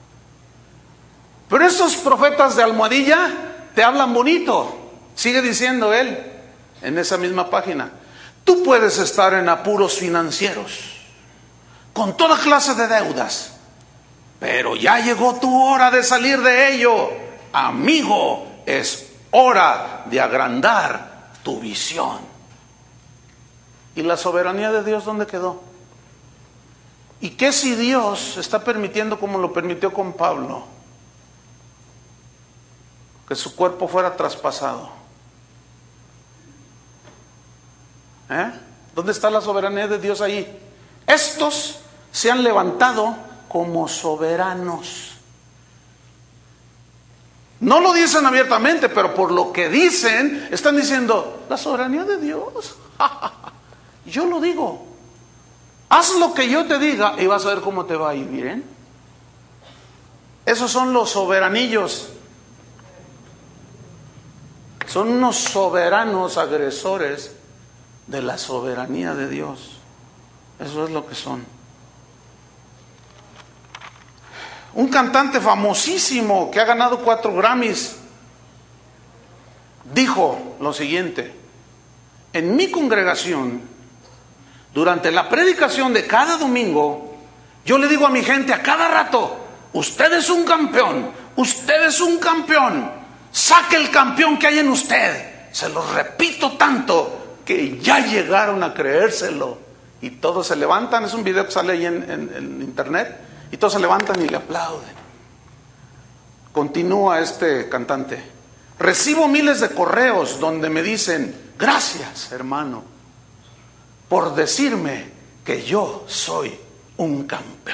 Pero esos profetas de almohadilla te hablan bonito. Sigue diciendo él en esa misma página. Tú puedes estar en apuros financieros, con toda clase de deudas, pero ya llegó tu hora de salir de ello. Amigo, es hora de agrandar tu visión. ¿Y la soberanía de Dios dónde quedó? ¿Y qué si Dios está permitiendo, como lo permitió con Pablo, que su cuerpo fuera traspasado? ¿Dónde está la soberanía de Dios ahí? Estos se han levantado como soberanos. No lo dicen abiertamente, pero por lo que dicen, están diciendo, la soberanía de Dios. Yo lo digo. Haz lo que yo te diga y vas a ver cómo te va a ir bien. Esos son los soberanillos. Son unos soberanos agresores de la soberanía de Dios. Eso es lo que son. Un cantante famosísimo que ha ganado 4 Grammys dijo lo siguiente: en mi congregación, durante la predicación de cada domingo, yo le digo a mi gente a cada rato, usted es un campeón, usted es un campeón, saque el campeón que hay en usted. Se lo repito tanto que ya llegaron a creérselo. Y todos se levantan, es un video que sale ahí en internet, y todos se levantan y le aplauden. Continúa este cantante: recibo miles de correos donde me dicen, gracias hermano, por decirme que yo soy un campeón.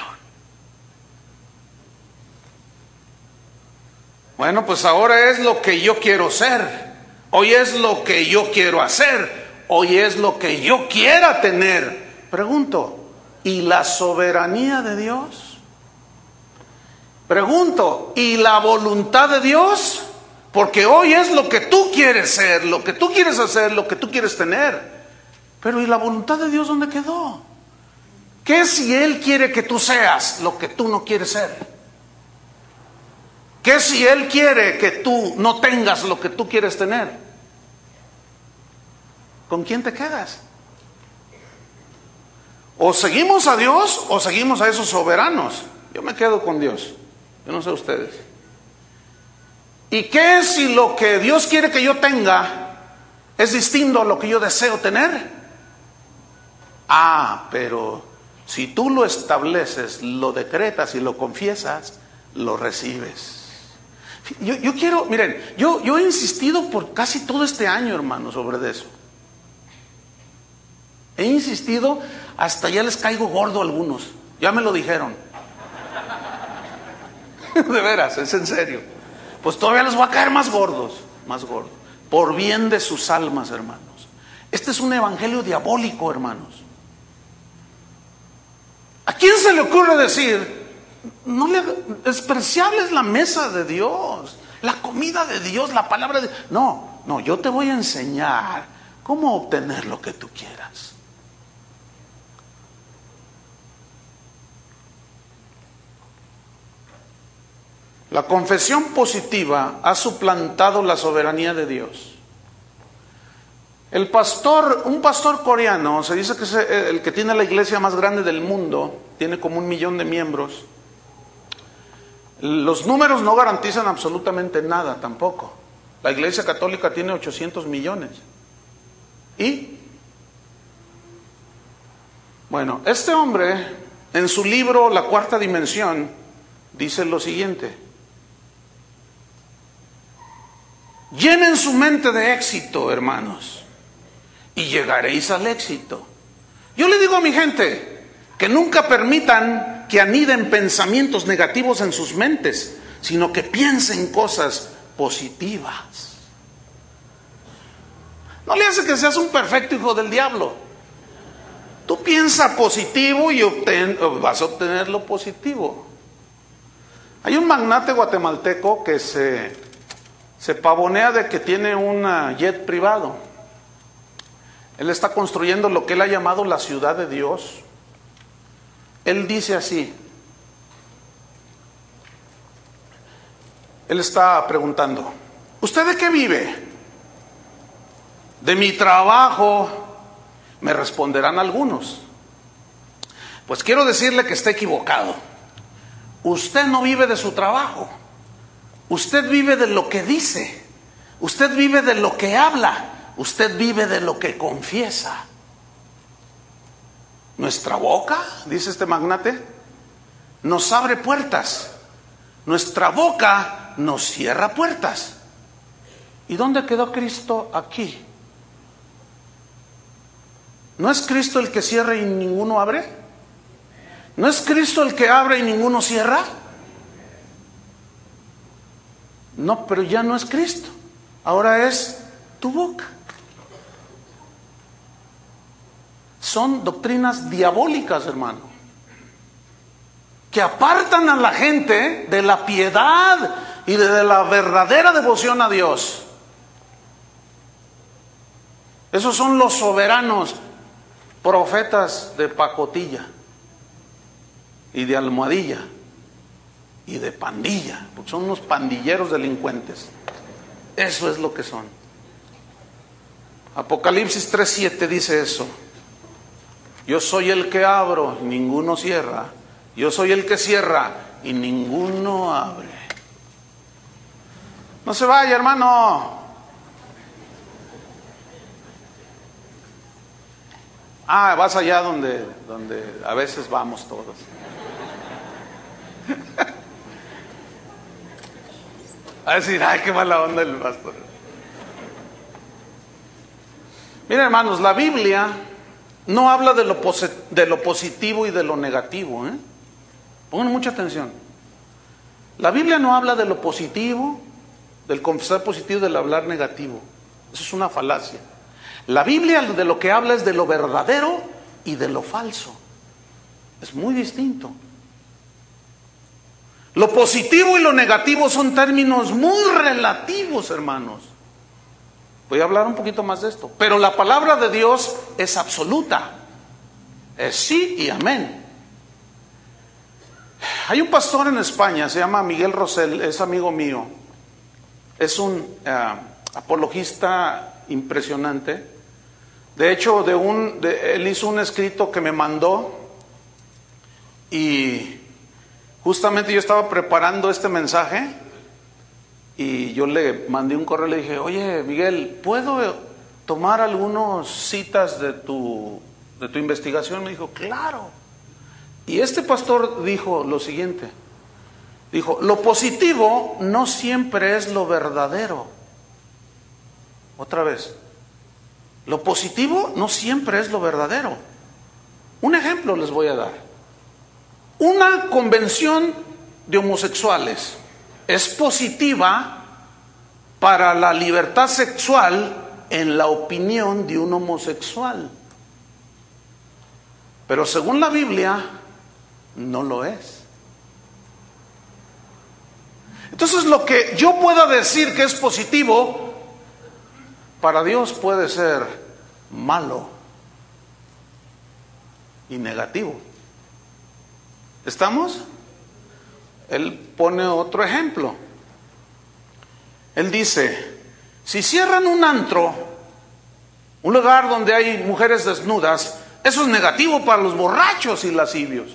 Bueno, pues ahora es lo que yo quiero ser. Hoy es lo que yo quiero hacer. Hoy es lo que yo quiera tener. Pregunto, ¿y la soberanía de Dios? Pregunto, ¿y la voluntad de Dios? Porque hoy es lo que tú quieres ser, lo que tú quieres hacer, lo que tú quieres tener. Pero ¿y la voluntad de Dios dónde quedó? ¿Qué si Él quiere que tú seas lo que tú no quieres ser? ¿Qué si Él quiere que tú no tengas lo que tú quieres tener? ¿Con quién te quedas? O seguimos a Dios o seguimos a esos soberanos. Yo me quedo con Dios. Yo no sé ustedes. ¿Y qué si lo que Dios quiere que yo tenga es distinto a lo que yo deseo tener? Pero si tú lo estableces, lo decretas y lo confiesas, lo recibes. Yo quiero, miren, yo he insistido por casi todo este año, hermano, sobre eso. He insistido, hasta ya les caigo gordo a algunos. Ya me lo dijeron. De veras, es en serio. Pues todavía les voy a caer más gordos. Por bien de sus almas, hermanos. Este es un evangelio diabólico, hermanos. ¿A quién se le ocurre decir, despreciable es la mesa de Dios, la comida de Dios, la palabra de Dios? No, yo te voy a enseñar cómo obtener lo que tú quieras. La confesión positiva ha suplantado la soberanía de Dios. Un pastor coreano, se dice que es el que tiene la iglesia más grande del mundo, tiene como 1 millón de miembros. Los números no garantizan absolutamente nada tampoco. La iglesia católica tiene 800 millones. ¿Y? Bueno, este hombre, en su libro La Cuarta Dimensión, dice lo siguiente: llenen su mente de éxito, hermanos, y llegaréis al éxito. Yo le digo a mi gente que nunca permitan que aniden pensamientos negativos en sus mentes, sino que piensen cosas positivas. No le hace que seas un perfecto hijo del diablo. Tú piensa positivo y vas a obtener lo positivo. Hay un magnate guatemalteco que se pavonea de que tiene un jet privado. Él está construyendo lo que él ha llamado la ciudad de Dios. Él dice así. Él está preguntando, ¿usted de qué vive? De mi trabajo, me responderán algunos. Pues quiero decirle que está equivocado. Usted no vive de su trabajo. Usted vive de lo que dice. Usted vive de lo que habla. Usted vive de lo que confiesa. Nuestra boca, dice este magnate, nos abre puertas. Nuestra boca nos cierra puertas. ¿Y dónde quedó Cristo aquí? ¿No es Cristo el que cierra y ninguno abre? ¿No es Cristo el que abre y ninguno cierra? No, pero ya no es Cristo. Ahora es tu boca. Son doctrinas diabólicas, hermano, que apartan a la gente de la piedad y de la verdadera devoción a Dios. Esos son los soberanos profetas de pacotilla y de almohadilla y de pandilla, porque son unos pandilleros delincuentes. Eso es lo que son. Apocalipsis 3:7 dice eso. Yo soy el que abro y ninguno cierra. Yo soy el que cierra y ninguno abre. No se vaya, hermano. Vas allá donde a veces vamos todos. A decir, qué mala onda el pastor. Miren, hermanos, la Biblia no habla de lo positivo y de lo negativo. Pongan mucha atención. La Biblia no habla de lo positivo, del confesar positivo, del hablar negativo. Eso es una falacia. La Biblia de lo que habla es de lo verdadero y de lo falso. Es muy distinto. Lo positivo y lo negativo son términos muy relativos, hermanos. Voy a hablar un poquito más de esto. Pero la palabra de Dios es absoluta. Es sí y amén. Hay un pastor en España, se llama Miguel Rosell, es amigo mío. Es un apologista impresionante. De hecho, él hizo un escrito que me mandó y justamente yo estaba preparando este mensaje y yo le mandé un correo y le dije, oye Miguel, ¿puedo tomar algunas citas de tu investigación? Me dijo, claro. Y este pastor dijo lo siguiente, dijo, lo positivo no siempre es lo verdadero. Otra vez, lo positivo no siempre es lo verdadero. Un ejemplo les voy a dar. Una convención de homosexuales es positiva para la libertad sexual en la opinión de un homosexual. Pero según la Biblia, no lo es. Entonces lo que yo pueda decir que es positivo, para Dios puede ser malo y negativo. ¿Estamos? Él pone otro ejemplo. Él dice, si cierran un antro, un lugar donde hay mujeres desnudas, eso es negativo para los borrachos y lascivos.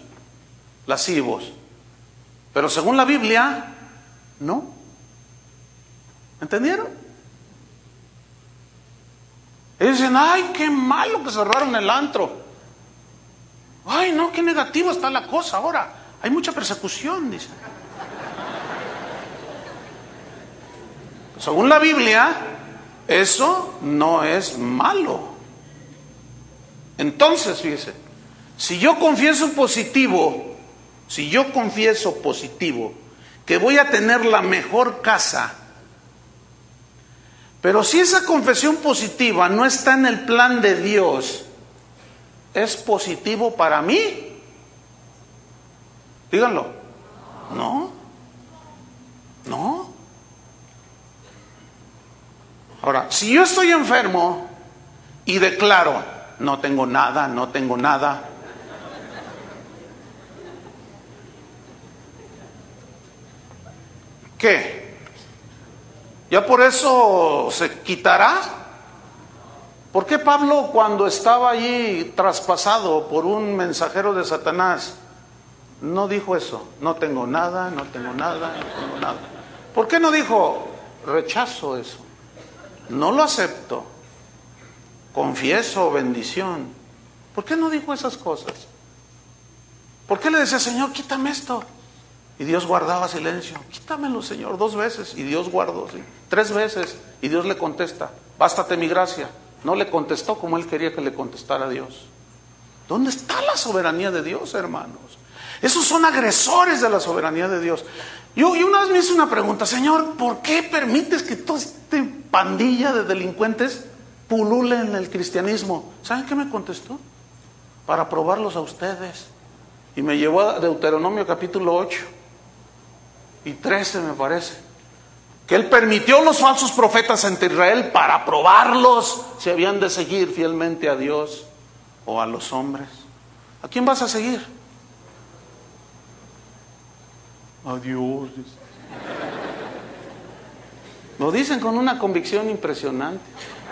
Pero según la Biblia, no. ¿Entendieron? Ellos dicen, ay, qué malo que cerraron el antro. Ay, no, qué negativo está la cosa ahora. Hay mucha persecución, dicen. Según la Biblia, eso no es malo. Entonces, fíjese, si yo confieso positivo, que voy a tener la mejor casa, pero si esa confesión positiva no está en el plan de Dios, ¿es positivo para mí? Díganlo. No. Ahora, si yo estoy enfermo y declaro, no tengo nada, ¿qué? ¿Ya por eso se quitará? ¿Por qué Pablo, cuando estaba allí traspasado por un mensajero de Satanás, no dijo eso? No tengo nada. ¿Por qué no dijo, rechazo eso? No lo acepto. Confieso bendición. ¿Por qué no dijo esas cosas? ¿Por qué le decía, Señor, quítame esto? Y Dios guardaba silencio. Quítamelo, Señor, 2 veces. Y Dios guardó, ¿sí? 3 veces. Y Dios le contesta, bástate mi gracia. No le contestó como él quería que le contestara a Dios. ¿Dónde está la soberanía de Dios, hermanos? Esos son agresores de la soberanía de Dios. Yo una vez me hice una pregunta, Señor, ¿por qué permites que toda esta pandilla de delincuentes pulule en el cristianismo? ¿Saben qué me contestó? Para probarlos a ustedes. Y me llevó a Deuteronomio capítulo 8 y 13, me parece, que Él permitió los falsos profetas entre Israel para probarlos si habían de seguir fielmente a Dios o a los hombres. ¿A quién vas a seguir? A Dios. Lo dicen con una convicción impresionante.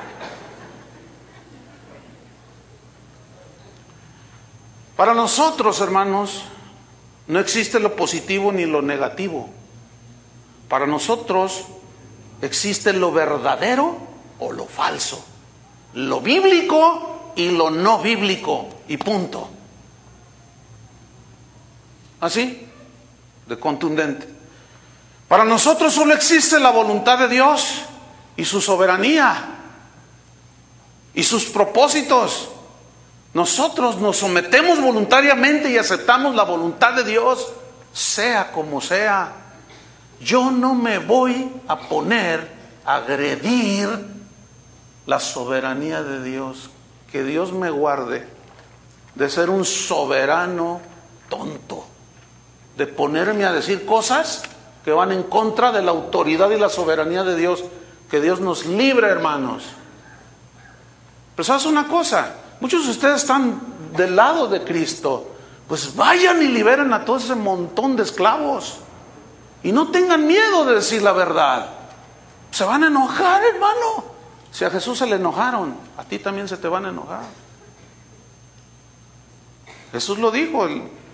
Para nosotros, hermanos, no existe lo positivo ni lo negativo. Para nosotros existe lo verdadero o lo falso, lo bíblico y lo no bíblico, y punto. ¿Así? De contundente. Para nosotros solo existe la voluntad de Dios y su soberanía y sus propósitos. Nosotros nos sometemos voluntariamente y aceptamos la voluntad de Dios, sea como sea. Yo no me voy a poner a agredir la soberanía de Dios. Que Dios me guarde de ser un soberano tonto, de ponerme a decir cosas que van en contra de la autoridad y la soberanía de Dios. Que Dios nos libre, hermanos. Pero ¿sabes una cosa? Muchos de ustedes están del lado de Cristo. Pues vayan y liberen a todo ese montón de esclavos. Y no tengan miedo de decir la verdad. Se van a enojar, hermano. Si a Jesús se le enojaron, a ti también se te van a enojar. Jesús lo dijo,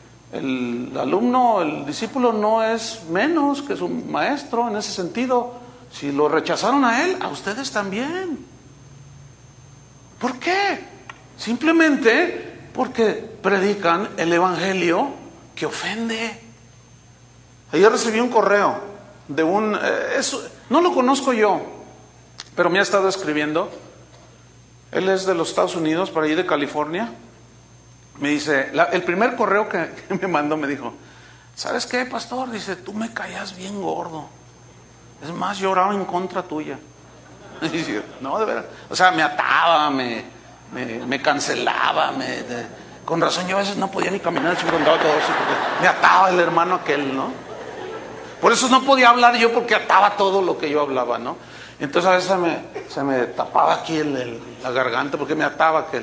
el alumno, el discípulo no es menos que su maestro en ese sentido. si lo rechazaron a él, a ustedes también. ¿Por qué? Simplemente porque predican el evangelio que ofende. Ayer recibí un correo de no lo conozco yo, pero me ha estado escribiendo. Él es de los Estados Unidos, por allí de California. Me dice, el primer correo que me mandó me dijo, ¿sabes qué, pastor? Dice, tú me caías bien gordo. Es más, lloraba en contra tuya. Y dice, no, de veras. O sea, me ataba, me cancelaba, con razón yo a veces no podía ni caminar, todo eso, porque me ataba el hermano aquel, ¿no? Por eso no podía hablar yo, porque ataba todo lo que yo hablaba, ¿no? Entonces a veces se me tapaba aquí la garganta porque me ataba aquel.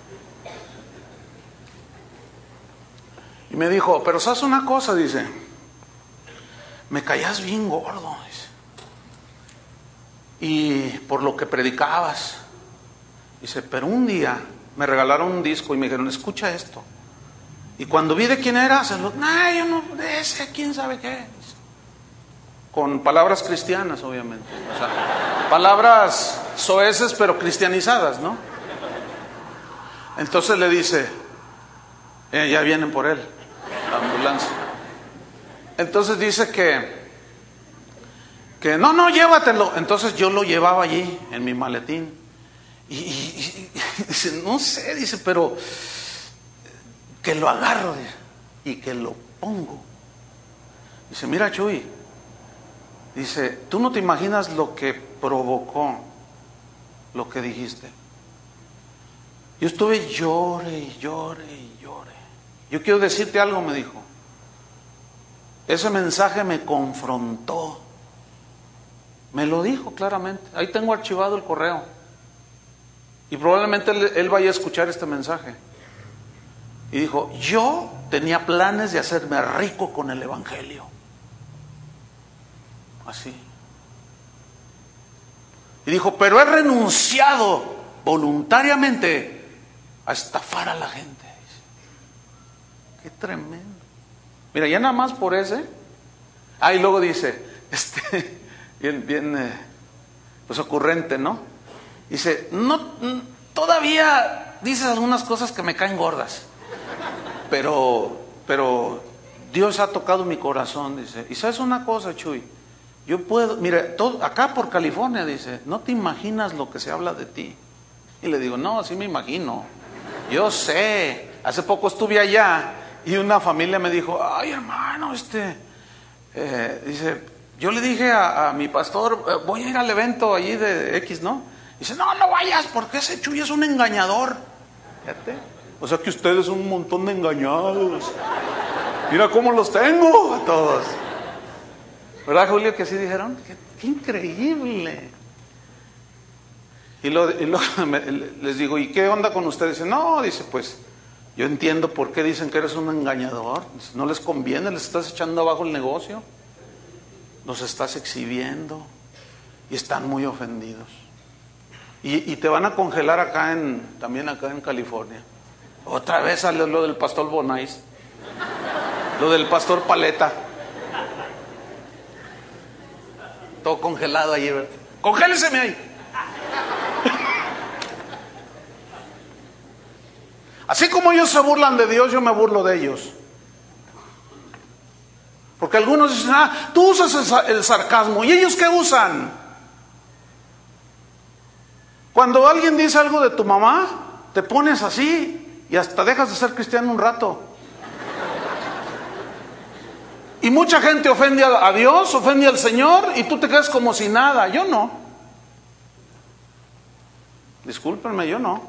Y me dijo, pero ¿sabes una cosa? Dice, me caías bien gordo, dice, y por lo que predicabas. Dice, pero un día me regalaron un disco y me dijeron, escucha esto. Y cuando vi de quién era, yo no, de ese, quién sabe qué. Dice, con palabras cristianas, obviamente. O sea, palabras soeces, pero cristianizadas, ¿no? Entonces le dice, ya vienen por él, la ambulancia. Entonces dice que no, llévatelo. Entonces yo lo llevaba allí, en mi maletín. Y dice, no sé, dice, pero que lo agarro, dice, y que lo pongo. Dice, mira, Chuy, dice, tú no te imaginas lo que provocó lo que dijiste. Yo estuve llore y llore y llore. Yo quiero decirte algo, me dijo. Ese mensaje me confrontó. Me lo dijo claramente. Ahí tengo archivado el correo. Y probablemente él vaya a escuchar este mensaje. Y dijo, yo tenía planes de hacerme rico con el evangelio. Así. Y dijo, pero he renunciado voluntariamente a estafar a la gente. Qué tremendo. Mira, ya nada más por ese. Y luego dice, bien, pues ocurrente, ¿no? Dice, no, todavía dices algunas cosas que me caen gordas, pero Dios ha tocado mi corazón, dice. Y sabes una cosa, Chuy, yo puedo, mira, acá por California, dice, no te imaginas lo que se habla de ti. Y le digo, no, sí me imagino, yo sé. Hace poco estuve allá y una familia me dijo, ay, hermano, dice, yo le dije a mi pastor, voy a ir al evento allí de X, ¿no? Dice, no vayas, porque ese Chuy es un engañador. Fíjate. O sea que ustedes son un montón de engañados. Mira cómo los tengo a todos. ¿Verdad, Julio, que así dijeron? ¡Qué increíble! Y les digo, ¿y qué onda con ustedes? Dice, no, dice, pues, yo entiendo por qué dicen que eres un engañador. Dice, no les conviene, les estás echando abajo el negocio. Los estás exhibiendo. Y están muy ofendidos. Y te van a congelar también acá en California. Otra vez sale lo del pastor Bonais, lo del pastor Paleta. Todo congelado allí, ¿verdad? ¡Congéleseme ahí! Así como ellos se burlan de Dios, yo me burlo de ellos. Porque algunos dicen, tú usas el sarcasmo. ¿Y ellos qué usan? Cuando alguien dice algo de tu mamá, te pones así y hasta dejas de ser cristiano un rato. Y mucha gente ofende a Dios, ofende al Señor, y tú te quedas como si nada. Yo no. Discúlpenme, yo no.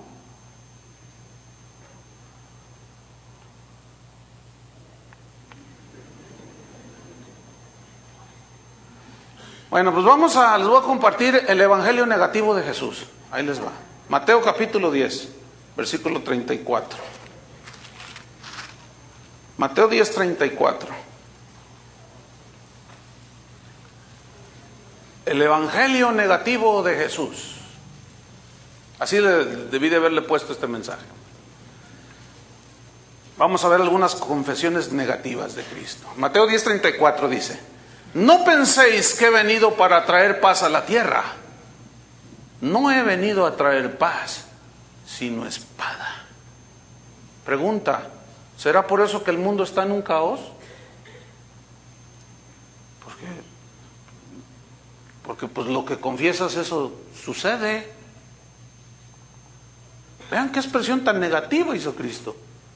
Bueno, pues les voy a compartir el evangelio negativo de Jesús. Ahí les va. Mateo capítulo 10, versículo 34. Mateo 10, 34. El evangelio negativo de Jesús. Así debí de haberle puesto este mensaje. Vamos a ver algunas confesiones negativas de Cristo. Mateo 10, 34 dice: no penséis que he venido para traer paz a la tierra. No he venido a traer paz, sino espada. Pregunta, ¿será por eso que el mundo está en un caos? ¿Por qué? Porque pues lo que confiesas, eso sucede. Vean qué expresión tan negativa hizo Cristo.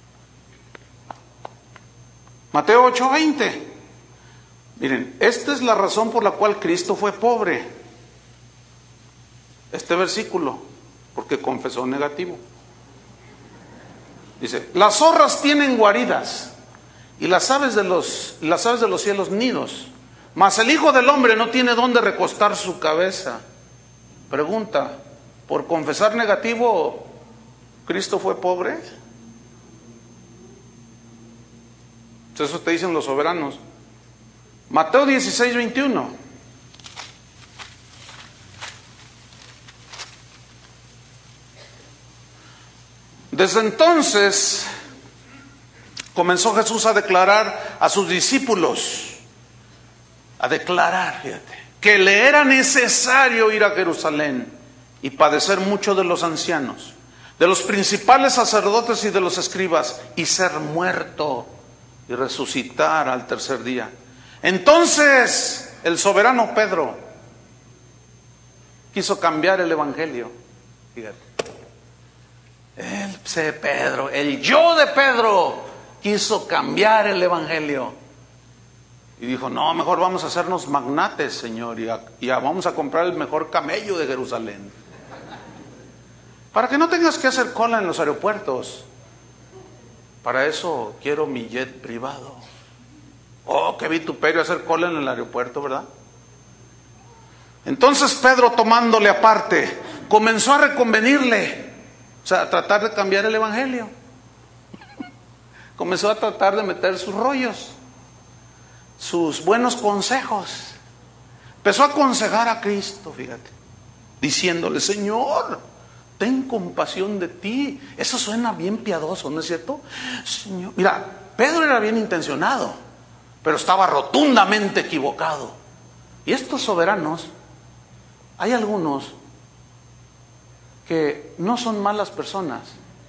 Mateo 8:20. Miren, esta es la razón por la cual Cristo fue pobre. Este versículo, porque confesó negativo. Dice, las zorras tienen guaridas y las aves de los cielos nidos, mas el Hijo del Hombre no tiene dónde recostar su cabeza. Pregunta, ¿por confesar negativo Cristo fue pobre? Eso te dicen los soberanos. Mateo 16:21. Desde entonces comenzó Jesús a declarar a sus discípulos, fíjate, que le era necesario ir a Jerusalén y padecer mucho de los ancianos, de los principales sacerdotes y de los escribas, y ser muerto y resucitar al tercer día. Entonces el soberano Pedro quiso cambiar el evangelio. Fíjate, el yo de Pedro quiso cambiar el evangelio y dijo, no, mejor vamos a hacernos magnates, Señor, y vamos a comprar el mejor camello de Jerusalén, para que no tengas que hacer cola en los aeropuertos. Para eso quiero mi jet privado. Oh, qué vituperio hacer cola en el aeropuerto, ¿verdad? Entonces Pedro, tomándole aparte, comenzó a reconvenirle, o sea, a tratar de cambiar el evangelio. Comenzó a tratar de meter sus rollos, sus buenos consejos. Empezó a aconsejar a Cristo, fíjate, diciéndole, Señor, ten compasión de ti. Eso suena bien piadoso, ¿no es cierto? Señor, mira, Pedro era bien intencionado, pero estaba rotundamente equivocado. Y estos soberanos, hay algunos que no son malas personas.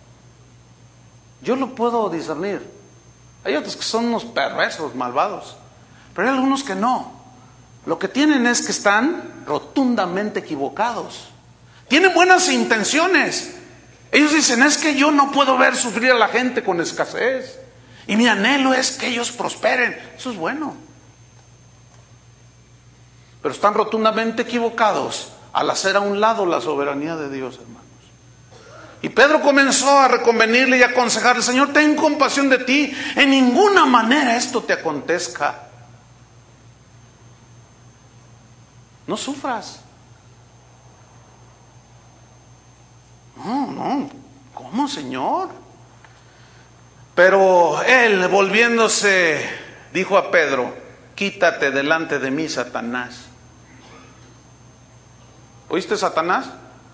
Yo lo puedo discernir. Hay otros que son unos perversos, malvados, pero hay algunos que no. Lo que tienen es que están rotundamente equivocados. Tienen buenas intenciones. Ellos dicen, es que yo no puedo ver sufrir a la gente con escasez, y mi anhelo es que ellos prosperen. Eso es bueno, pero están rotundamente equivocados al hacer a un lado la soberanía de Dios, hermanos. Y Pedro comenzó a reconvenirle y a aconsejarle, Señor, ten compasión de ti, en ninguna manera esto te acontezca. No sufras. No, ¿cómo, Señor? Pero él, volviéndose, dijo a Pedro, quítate delante de mí, Satanás. ¿Oíste, Satanás?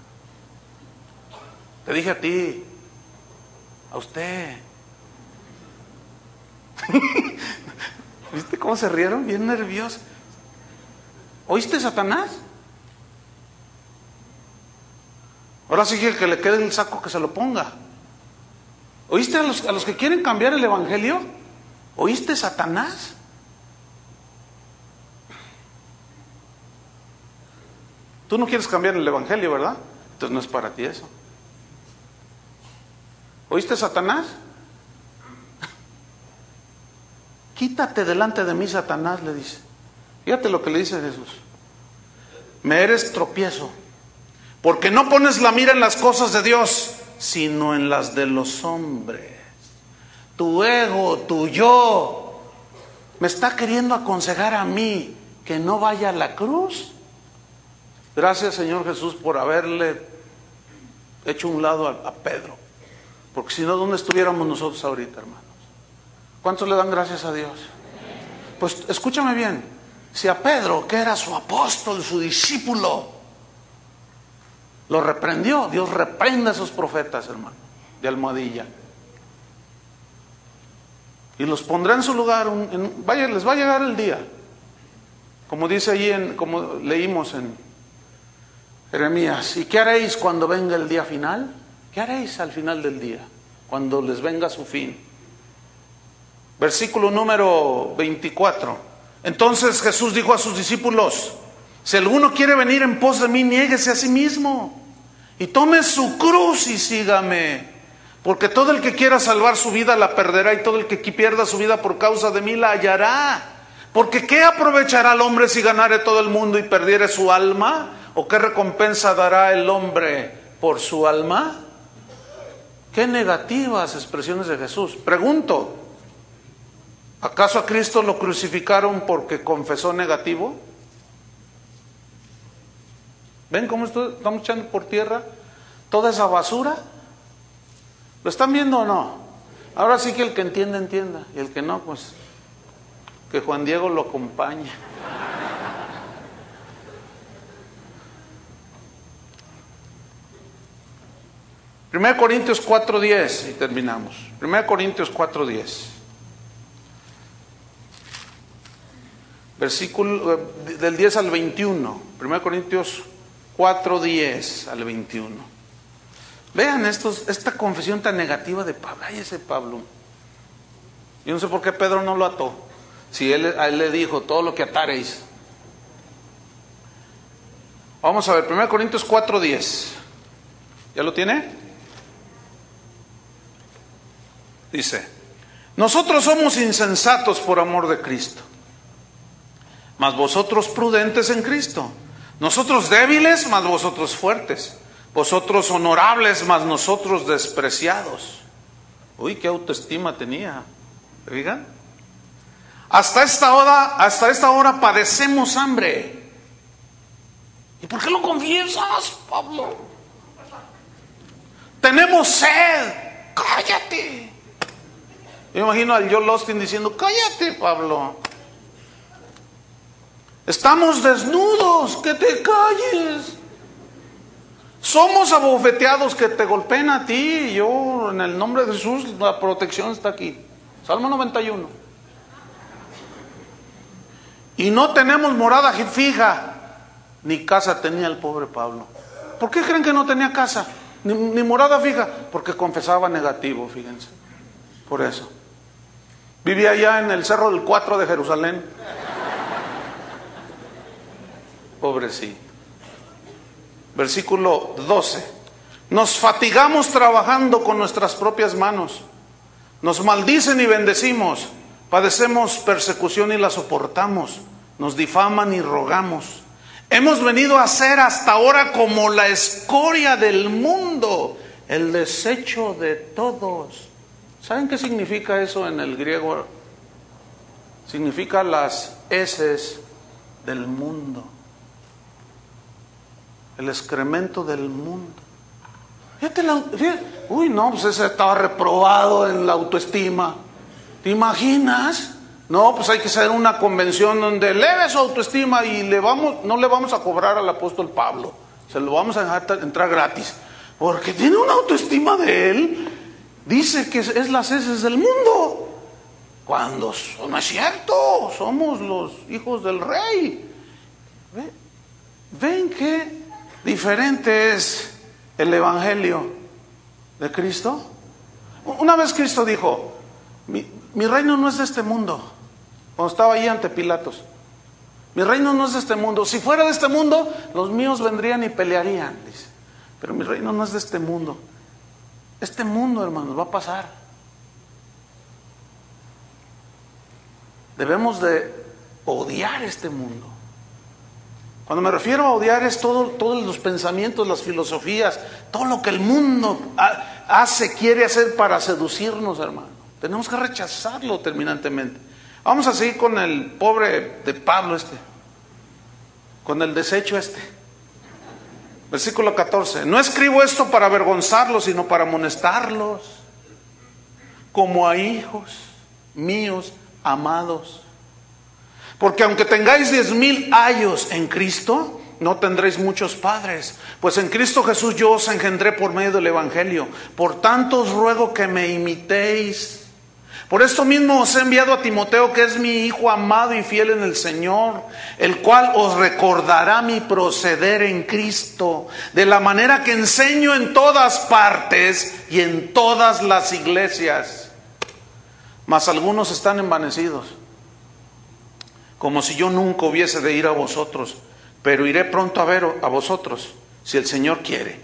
Te dije a ti, a usted. ¿Viste cómo se rieron? Bien nerviosos. ¿Oíste, Satanás? Ahora sí que le quede el saco, que se lo ponga. ¿Oíste a los que quieren cambiar el evangelio? ¿Oíste, Satanás? Tú no quieres cambiar el evangelio, ¿verdad? Entonces no es para ti eso. ¿Oíste, Satanás? Quítate delante de mí, Satanás, le dice. Fíjate lo que le dice Jesús. Me eres tropiezo, porque no pones la mira en las cosas de Dios, sino en las de los hombres. Tu ego, tu yo, me está queriendo aconsejar a mí que no vaya a la cruz. Gracias, Señor Jesús, por haberle hecho un lado a Pedro, porque si no, ¿dónde estuviéramos nosotros ahorita, hermanos? ¿Cuántos le dan gracias a Dios? Pues escúchame bien, si a Pedro, que era su apóstol, su discípulo, lo reprendió, Dios reprenda a esos profetas, hermano, de almohadilla, y los pondrá en su lugar. Les va a llegar el día Como dice allí, como leímos en Jeremías, ¿y qué haréis cuando venga el día final? ¿Qué haréis al final del día? Cuando les venga su fin. Versículo número 24. Entonces Jesús dijo a sus discípulos: si alguno quiere venir en pos de mí, niéguese a sí mismo y tome su cruz y sígame. Porque todo el que quiera salvar su vida la perderá, y todo el que pierda su vida por causa de mí la hallará. Porque ¿qué aprovechará el hombre si ganare todo el mundo y perdiere su alma? ¿O qué recompensa dará el hombre por su alma? Qué negativas expresiones de Jesús. Pregunto, ¿acaso a Cristo lo crucificaron porque confesó negativo? ¿Ven cómo estamos echando por tierra toda esa basura? ¿Lo están viendo o no? Ahora sí que el que entienda, entienda. Y el que no, pues que Juan Diego lo acompañe. Primera Corintios 4:10 y terminamos. Primera Corintios 4:10. Versículo del 10 al 21. Primera Corintios 4:10 al 21. Vean esta confesión tan negativa de Pablo. Ay, ese Pablo. Yo no sé por qué Pedro no lo ató. Si a él le dijo: todo lo que atareis. Vamos a ver, 1 Corintios 4:10. ¿Ya lo tiene? Dice: nosotros somos insensatos por amor de Cristo, mas vosotros prudentes en Cristo. Nosotros débiles, mas vosotros fuertes. Vosotros honorables, mas nosotros despreciados. Uy, qué autoestima tenía. ¿Se fijan? Hasta esta hora padecemos hambre. ¿Y por qué lo confiesas, Pablo? Tenemos sed. Cállate. Yo me imagino al Joel Osteen diciendo: cállate, Pablo. Estamos desnudos, que te calles. Somos abofeteados, que te golpeen a ti. Yo, en el nombre de Jesús, la protección está aquí. Salmo 91. Y no tenemos morada fija, ni casa tenía el pobre Pablo. ¿Por qué creen que no tenía casa? Ni morada fija. Porque confesaba negativo, fíjense. Por eso. Vivía allá en el Cerro del 4 de Jerusalén. Pobrecito. Versículo 12. Nos fatigamos trabajando con nuestras propias manos. Nos maldicen y bendecimos. Padecemos persecución y la soportamos. Nos difaman y rogamos. Hemos venido a ser hasta ahora como la escoria del mundo, el desecho de todos. ¿Saben qué significa eso en el griego? Significa las heces del mundo. El excremento del mundo. Fíjate, uy, no, pues ese estaba reprobado en la autoestima. ¿Te imaginas? No, pues hay que hacer una convención donde eleve su autoestima y no le vamos a cobrar al apóstol Pablo. Se lo vamos a dejar entrar gratis. Porque tiene una autoestima de él. Dice que es las heces del mundo. Cuando no es cierto, somos los hijos del rey. ¿Ven qué diferente es el evangelio de Cristo? Una vez Cristo dijo: mi reino no es de este mundo. Cuando estaba ahí ante Pilatos: mi reino no es de este mundo. Si fuera de este mundo, los míos vendrían y pelearían, dice. Pero mi reino no es de este mundo. Este mundo, hermanos, va a pasar. Debemos de odiar este mundo. Cuando me refiero a odiar es todos los pensamientos, las filosofías, todo lo que el mundo quiere hacer para seducirnos, hermano. Tenemos que rechazarlo terminantemente. Vamos a seguir con el pobre de Pablo con el desecho Versículo 14. No escribo esto para avergonzarlos, sino para amonestarlos, como a hijos míos amados. Porque aunque tengáis 10,000 años en Cristo, no tendréis muchos padres, pues en Cristo Jesús yo os engendré por medio del Evangelio. Por tanto os ruego que me imitéis, Por esto mismo os he enviado a Timoteo, que es mi hijo amado y fiel en el Señor, el cual os recordará mi proceder en Cristo, de la manera que enseño en todas partes y en todas las iglesias. Mas algunos están envanecidos, como si yo nunca hubiese de ir a vosotros, pero iré pronto a ver a vosotros, si el Señor quiere.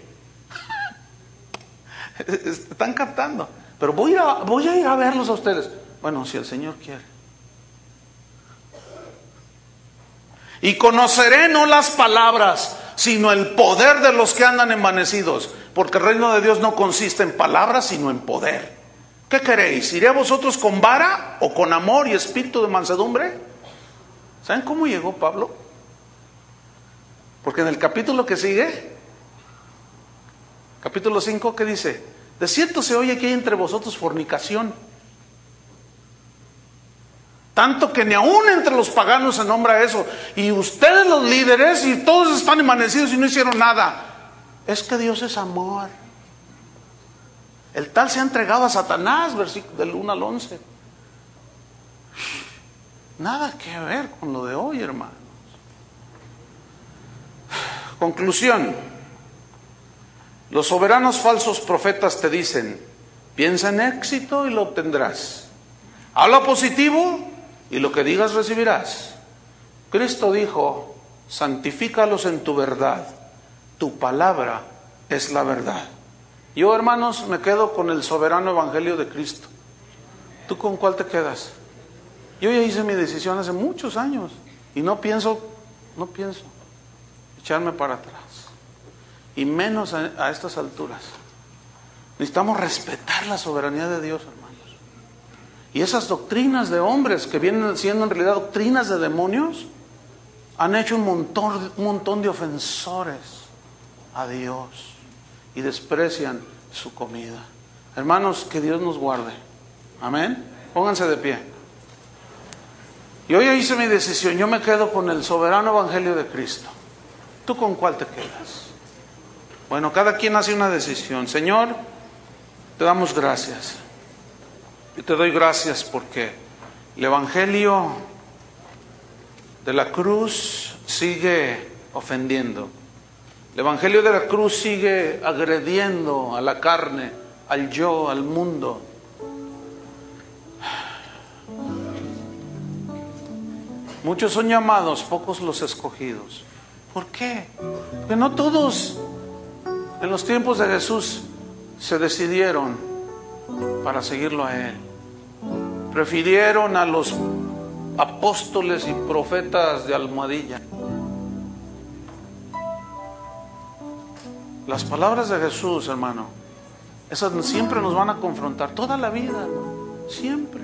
Están captando. Pero voy a ir a verlos a ustedes. Bueno, si el Señor quiere. Y conoceré no las palabras, sino el poder de los que andan envanecidos. Porque el reino de Dios no consiste en palabras, sino en poder. ¿Qué queréis? ¿Iré a vosotros con vara o con amor y espíritu de mansedumbre? ¿Saben cómo llegó Pablo? Porque en el capítulo que sigue, capítulo 5, ¿qué dice? De cierto se oye que hay entre vosotros fornicación, tanto que ni aún entre los paganos se nombra eso. Y ustedes los líderes y todos están envanecidos y no hicieron nada. Es que Dios es amor. El tal se ha entregado a Satanás, versículo del 1 al 11. Nada que ver con lo de hoy, hermanos. Conclusión. Los soberanos falsos profetas te dicen: piensa en éxito y lo obtendrás. Habla positivo y lo que digas recibirás. Cristo dijo: santifícalos en tu verdad. Tu palabra es la verdad. Yo, hermanos, me quedo con el soberano evangelio de Cristo. ¿Tú con cuál te quedas? Yo ya hice mi decisión hace muchos años y no pienso echarme para atrás. Y menos a estas alturas. Necesitamos respetar la soberanía de Dios, hermanos. Y esas doctrinas de hombres que vienen siendo en realidad doctrinas de demonios, han hecho un montón de ofensores a Dios y desprecian su comida. Hermanos, que Dios nos guarde. Amén. Pónganse de pie. Yo ya hice mi decisión. Yo me quedo con el soberano evangelio de Cristo. ¿Tú con cuál te quedas? Bueno, cada quien hace una decisión. Señor, te damos gracias. Y te doy gracias porque el evangelio de la cruz sigue ofendiendo. El evangelio de la cruz sigue agrediendo a la carne, al yo, al mundo. Muchos son llamados, pocos los escogidos. ¿Por qué? Porque no todos en los tiempos de Jesús se decidieron para seguirlo a Él. Prefirieron a los apóstoles y profetas de almohadilla. Las palabras de Jesús, hermano, esas siempre nos van a confrontar, toda la vida, hermano, siempre.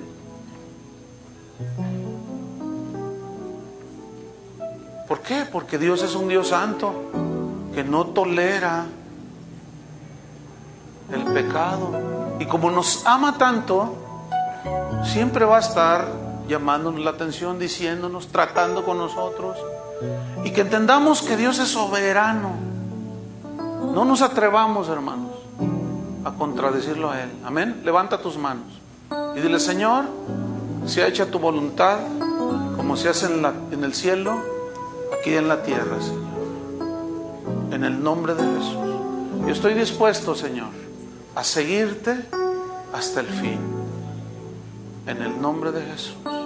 ¿Por qué? Porque Dios es un Dios santo que no tolera el pecado. Y como nos ama tanto, siempre va a estar llamándonos la atención, diciéndonos, tratando con nosotros. Y que entendamos que Dios es soberano. No nos atrevamos, hermanos, a contradecirlo a Él. Amén. Levanta tus manos y dile: Señor, sea hecha tu voluntad, como se hace en el cielo, aquí en la tierra, Señor. En el nombre de Jesús. Yo estoy dispuesto, Señor, a seguirte hasta el fin. En el nombre de Jesús.